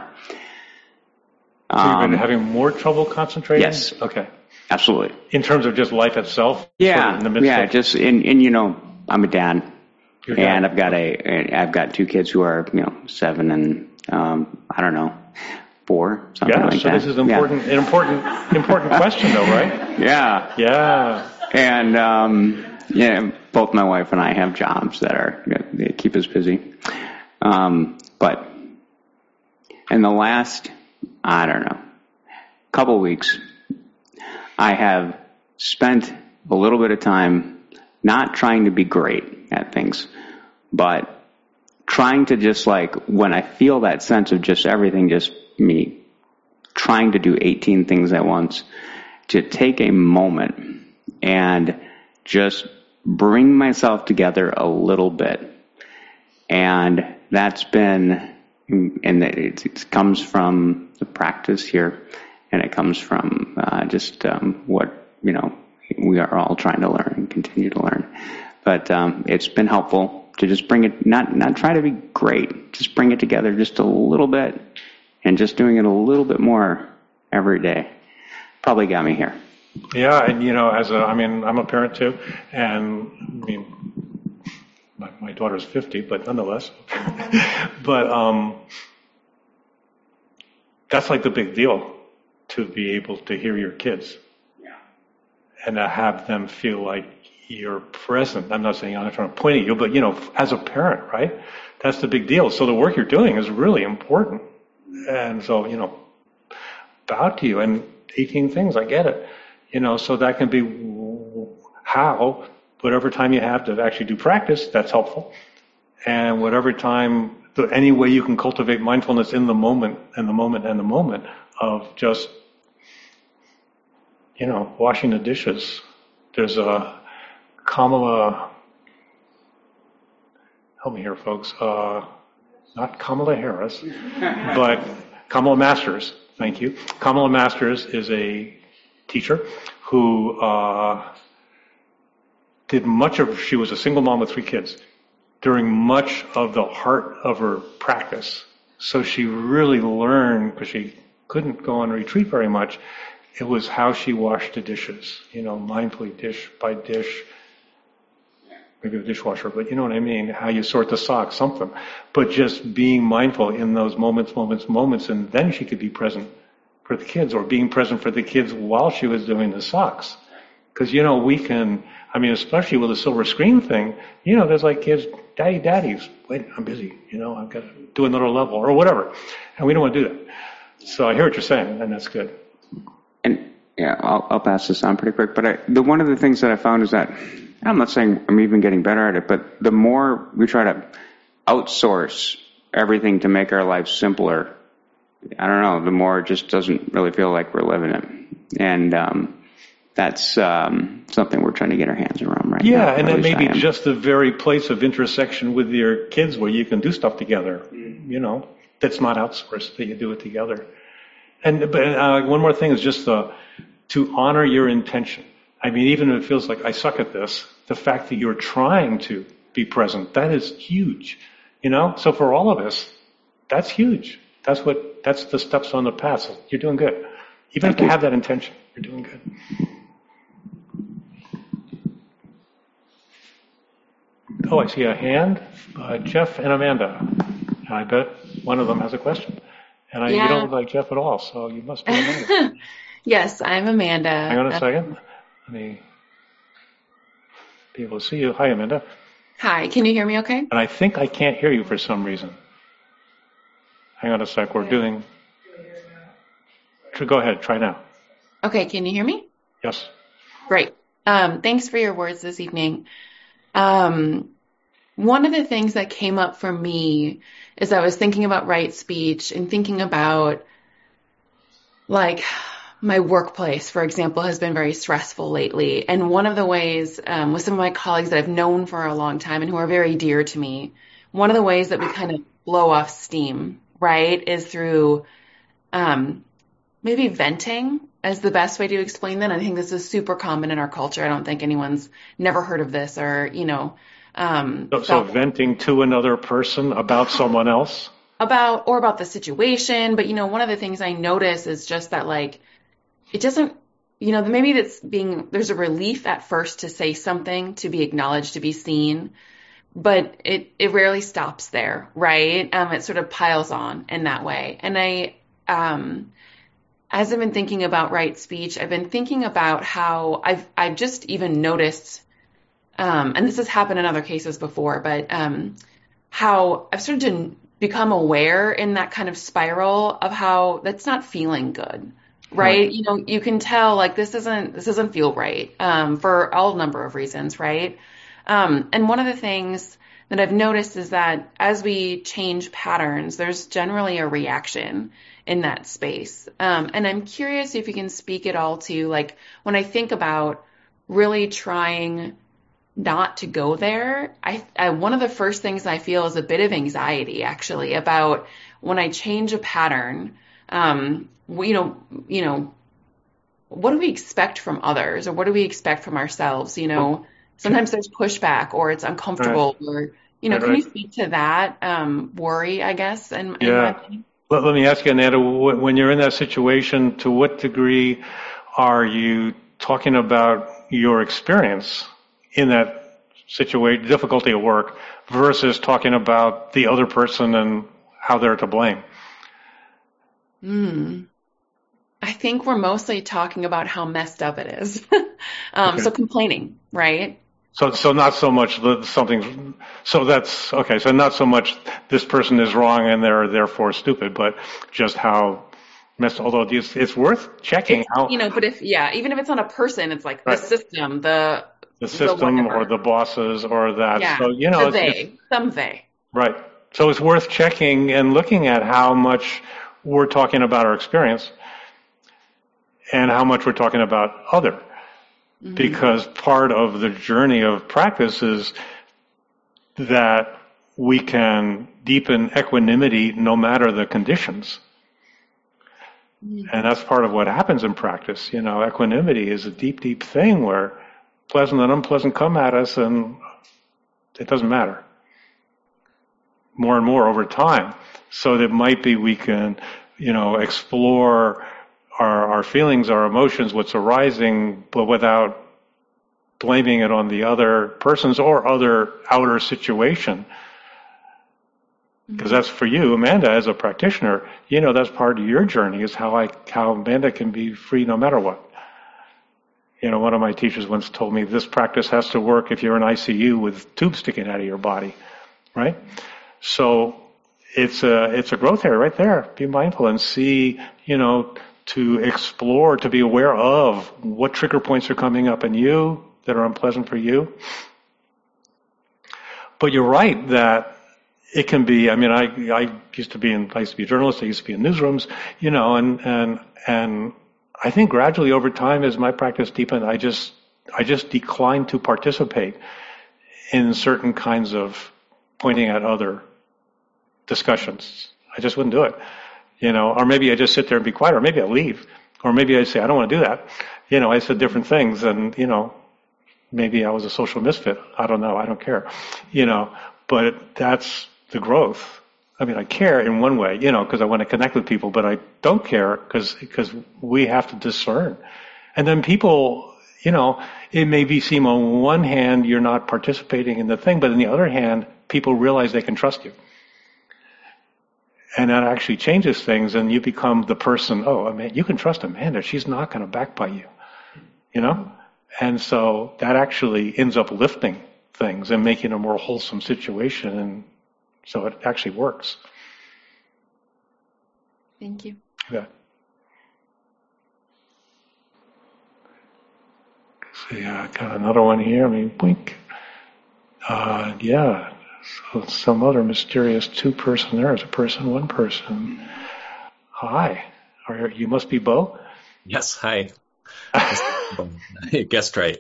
So you've been having more trouble concentrating? Yes. Okay. Absolutely. In terms of just life itself? Yeah. Sort of in the midst of... just, and I'm a dad. And I've got two kids who are, 7 and, I don't know, 4, something like that. So this is an important question though, right? Yeah. Yeah. And, both my wife and I have jobs they keep us busy. But in the last, I don't know, couple weeks, I have spent a little bit of time not trying to be great at things, but trying to just like, when I feel that sense of just everything, just me trying to do 18 things at once, to take a moment and just bring myself together a little bit. And that's been, and it comes from the practice here, and it comes from what, we are all trying to learn and continue to learn. But it's been helpful to just bring it, not try to be great, just bring it together just a little bit, and just doing it a little bit more every day. Probably got me here. Yeah, and I'm a parent too, and my daughter's 50, but nonetheless, but that's like the big deal, to be able to hear your kids, and to have them feel like you're present. I'm not saying I'm not trying to point at you, but as a parent, right? That's the big deal. So the work you're doing is really important, and so bow to you. And 18 things, I get it. So that can be how, whatever time you have to actually do practice, that's helpful. And whatever time, any way you can cultivate mindfulness in the moment and the moment and the moment of just, washing the dishes. There's a Kamala, help me here, folks, not Kamala Harris, but Kamala Masters. Thank you. Kamala Masters is a teacher who she was a single mom with 3 kids during much of the heart of her practice. So she really learned, because she couldn't go on retreat very much, it was how she washed the dishes, mindfully, dish by dish, maybe the dishwasher, but you know what I mean, how you sort the socks, something. But just being mindful in those moments, and then she could be present for the kids, or being present for the kids while she was doing the socks. Because, we can, especially with the silver screen thing, there's like kids, daddies, wait, I'm busy, I've got to do another level, or whatever. And we don't want to do that. So I hear what you're saying, and that's good. And I'll pass this on pretty quick, but one of the things that I found is that, I'm not saying I'm even getting better at it, but the more we try to outsource everything to make our lives simpler, I don't know, the more it just doesn't really feel like we're living it. And that's something we're trying to get our hands around right now. Yeah, and At it least may I be am. just the very place of intersection with your kids where you can do stuff together, that's not outsourced, that you do it together. But one more thing is just to honor your intention. I mean, even if it feels like I suck at this, the fact that you're trying to be present, that is huge. So for all of us, that's huge. That's the steps on the path. So you're doing good. Even if you have that intention, you're doing good. Oh, I see a hand. Jeff and Amanda. I bet one of them has a question. And you don't look like Jeff at all, so you must be Amanda. Yes, I'm Amanda. Hang on a second. Let me be able to see you. Hi, Amanda. Hi, can you hear me okay? And I think I can't hear you for some reason. Hang on a sec. We're doing... Go ahead. Try now. Okay, can you hear me? Yes. Great. Thanks for your words this evening. One of the things that came up for me is I was thinking about right speech and thinking about, like, my workplace, for example, has been very stressful lately. And one of the ways, with some of my colleagues that I've known for a long time and who are very dear to me, one of the ways that we kind of blow off steam, right, is through maybe venting as the best way to explain that. I think this is super common in our culture. I don't think anyone's never heard of this or, So venting to another person about someone else? About the situation. But, one of the things I notice is just that, like, it doesn't, maybe there's a relief at first to say something, to be acknowledged, to be seen, but it rarely stops there, right? It sort of piles on in that way. And as I've been thinking about right speech, I've been thinking about how I've just even noticed, and this has happened in other cases before, but how I've started to become aware in that kind of spiral of how that's not feeling good, right? You can tell, like, this doesn't feel right, for all number of reasons, right? And one of the things that I've noticed is that as we change patterns, there's generally a reaction in that space. And I'm curious if you can speak at all to, like, when I think about really trying not to go there, I one of the first things I feel is a bit of anxiety, actually, about when I change a pattern, what do we expect from others, or what do we expect from ourselves? Sometimes there's pushback, or it's uncomfortable, or, can you speak to that worry, I guess? In my opinion? Let me ask you, Ananda, when you're in that situation, to what degree are you talking about your experience in that situation, difficulty at work, versus talking about the other person and how they're to blame? I think we're mostly talking about how messed up it is. So complaining, right? So not so much something. So that's okay. So not so much this person is wrong and they're therefore stupid, but just how messed. Although it's worth checking how. But even if it's not a person, it's like Right. the system, the system or the bosses or that. Yeah. So Some they. Right. So it's worth checking and looking at how much we're talking about our experience and how much we're talking about other. Because part of the journey of practice is that we can deepen equanimity no matter the conditions. And that's part of what happens in practice. Equanimity is a deep, deep thing where pleasant and unpleasant come at us and it doesn't matter. More and more over time. So that might be we can, explore our feelings, our emotions, what's arising, but without blaming it on the other persons or other outer situation. Because that's for you, Amanda, as a practitioner, that's part of your journey is how Amanda can be free no matter what. One of my teachers once told me this practice has to work if you're in ICU with tubes sticking out of your body, right? So it's a growth area right there. Be mindful and see, to explore, to be aware of what trigger points are coming up in you that are unpleasant for you. But you're right that it can be, I mean, I used to be a journalist. I used to be in newsrooms, and I think gradually over time as my practice deepened, I just declined to participate in certain kinds of pointing at other discussions. I just wouldn't do it, or maybe I just sit there and be quiet, or maybe I leave, or maybe I say, I don't want to do that. I said different things, and, maybe I was a social misfit. I don't know. I don't care, but that's the growth. I mean, I care in one way, because I want to connect with people, but I don't care because we have to discern. And then people, it may seem on one hand you're not participating in the thing, but on the other hand, people realize they can trust you. And that actually changes things, and you become the person, oh, man, you can trust Amanda. She's not going to backbite you, And so that actually ends up lifting things and making a more wholesome situation, and so it actually works. Thank you. Yeah. See, I got another one here. I mean, blink. Yeah. So some other mysterious two-person there is a person, one person. Hi. You must be Bo? Yes, hi. You guessed right.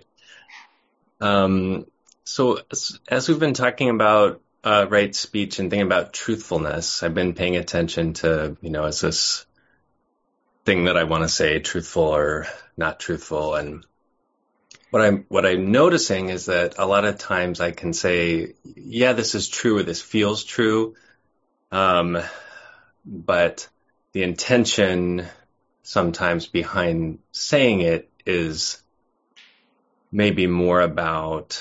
So as we've been talking about right speech and thinking about truthfulness, I've been paying attention to, is this thing that I want to say truthful or not truthful? And what I'm noticing is that a lot of times I can say, yeah, this is true or this feels true. But the intention sometimes behind saying it is maybe more about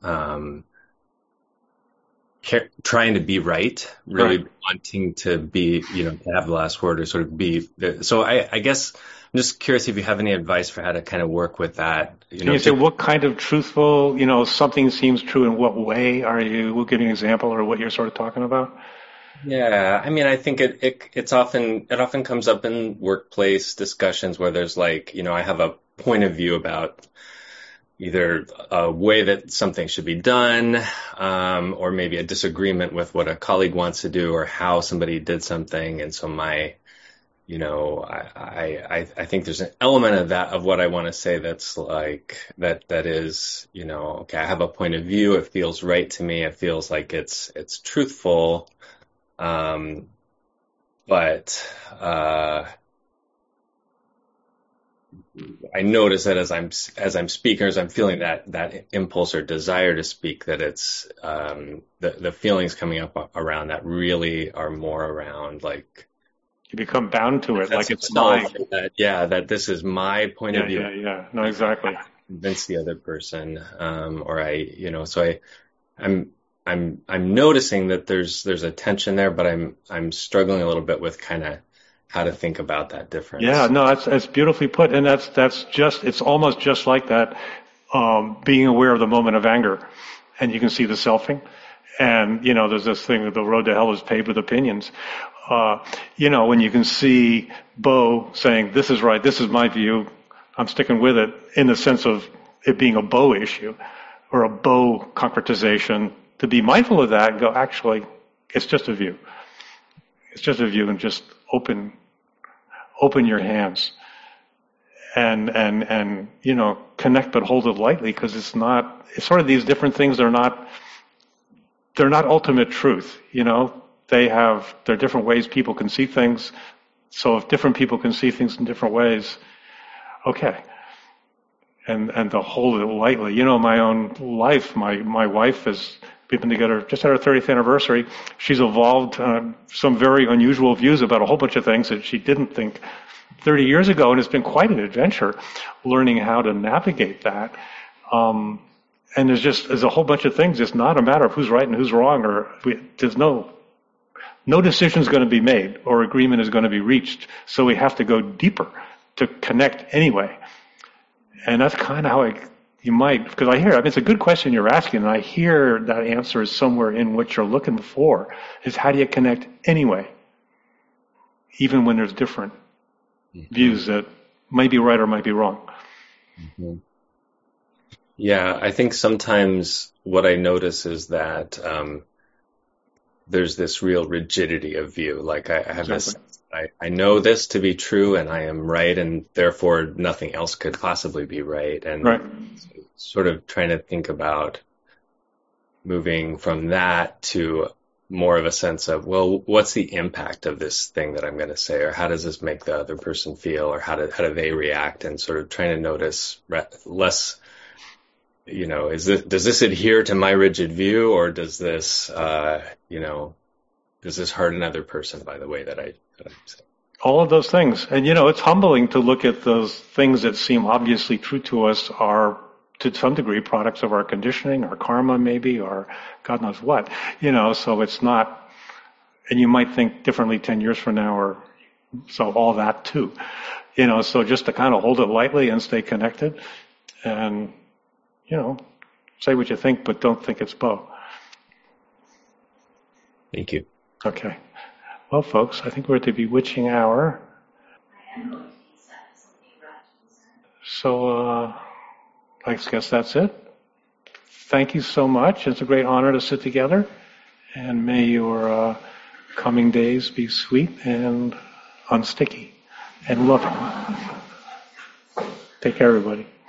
trying to be right, really wanting to be, to have the last word or sort of be. So I guess I'm just curious if you have any advice for how to kind of work with that. Can you say what kind of truthful, something seems true in what way? We'll give you an example or what you're sort of talking about? Yeah, I mean, I think it often comes up in workplace discussions where there's like, I have a point of view about either a way that something should be done, or maybe a disagreement with what a colleague wants to do or how somebody did something. And so I think there's an element of that, of what I want to say that's like, that is, okay, I have a point of view. It feels right to me. It feels like it's truthful. But I notice that as I'm speaking, as I'm feeling that impulse or desire to speak, that it's the feelings coming up around that really are more around like you become bound to it, like it's mine. That this is my point of view. Yeah. No, exactly. Convince the other person, so I'm noticing that there's a tension there, but I'm struggling a little bit with kind of how to think about that difference. Yeah, no, that's beautifully put, and it's almost just like that, being aware of the moment of anger, and you can see the selfing, and there's this thing that the road to hell is paved with opinions. When you can see Bo saying, "This is right, this is my view, I'm sticking with it," in the sense of it being a Bo issue or a Bo concretization. To be mindful of that and go, actually, it's just a view. It's just a view, and just open your hands and connect, but hold it lightly, because it's sort of these different things. They're not ultimate truth. There are different ways people can see things. So if different people can see things in different ways, okay. And to hold it lightly. My own life, my wife we've been together just at our 30th anniversary. She's evolved some very unusual views about a whole bunch of things that she didn't think 30 years ago, and it's been quite an adventure learning how to navigate that. And there's a whole bunch of things. It's not a matter of who's right and who's wrong, there's no decision is going to be made or agreement is going to be reached. So we have to go deeper to connect anyway. And that's kind of how because it's a good question you're asking, and I hear that answer is somewhere in what you're looking for, is how do you connect anyway, even when there's different views that might be right or might be wrong. Mm-hmm. Yeah, I think sometimes what I notice is that there's this real rigidity of view. Like I have this, Exactly. I know this to be true and I am right, and therefore nothing else could possibly be right. And Right. sort of trying to think about moving from that to more of a sense of, well, what's the impact of this thing that I'm going to say, or how does this make the other person feel, or how do they react, and sort of trying to notice less, does this adhere to my rigid view, or does this, does this hurt another person by the way that I say? All of those things. And, it's humbling to look at those things that seem obviously true to us are, to some degree, products of our conditioning, our karma maybe, or God knows what. So it's not, and you might think differently 10 years from now, or so all that too. So just to kind of hold it lightly and stay connected and, say what you think, but don't think it's Bo. Thank you. Okay. Well, folks, I think we're at the bewitching hour. So, I guess that's it. Thank you so much. It's a great honor to sit together. And may your coming days be sweet and unsticky and loving. Take care, everybody.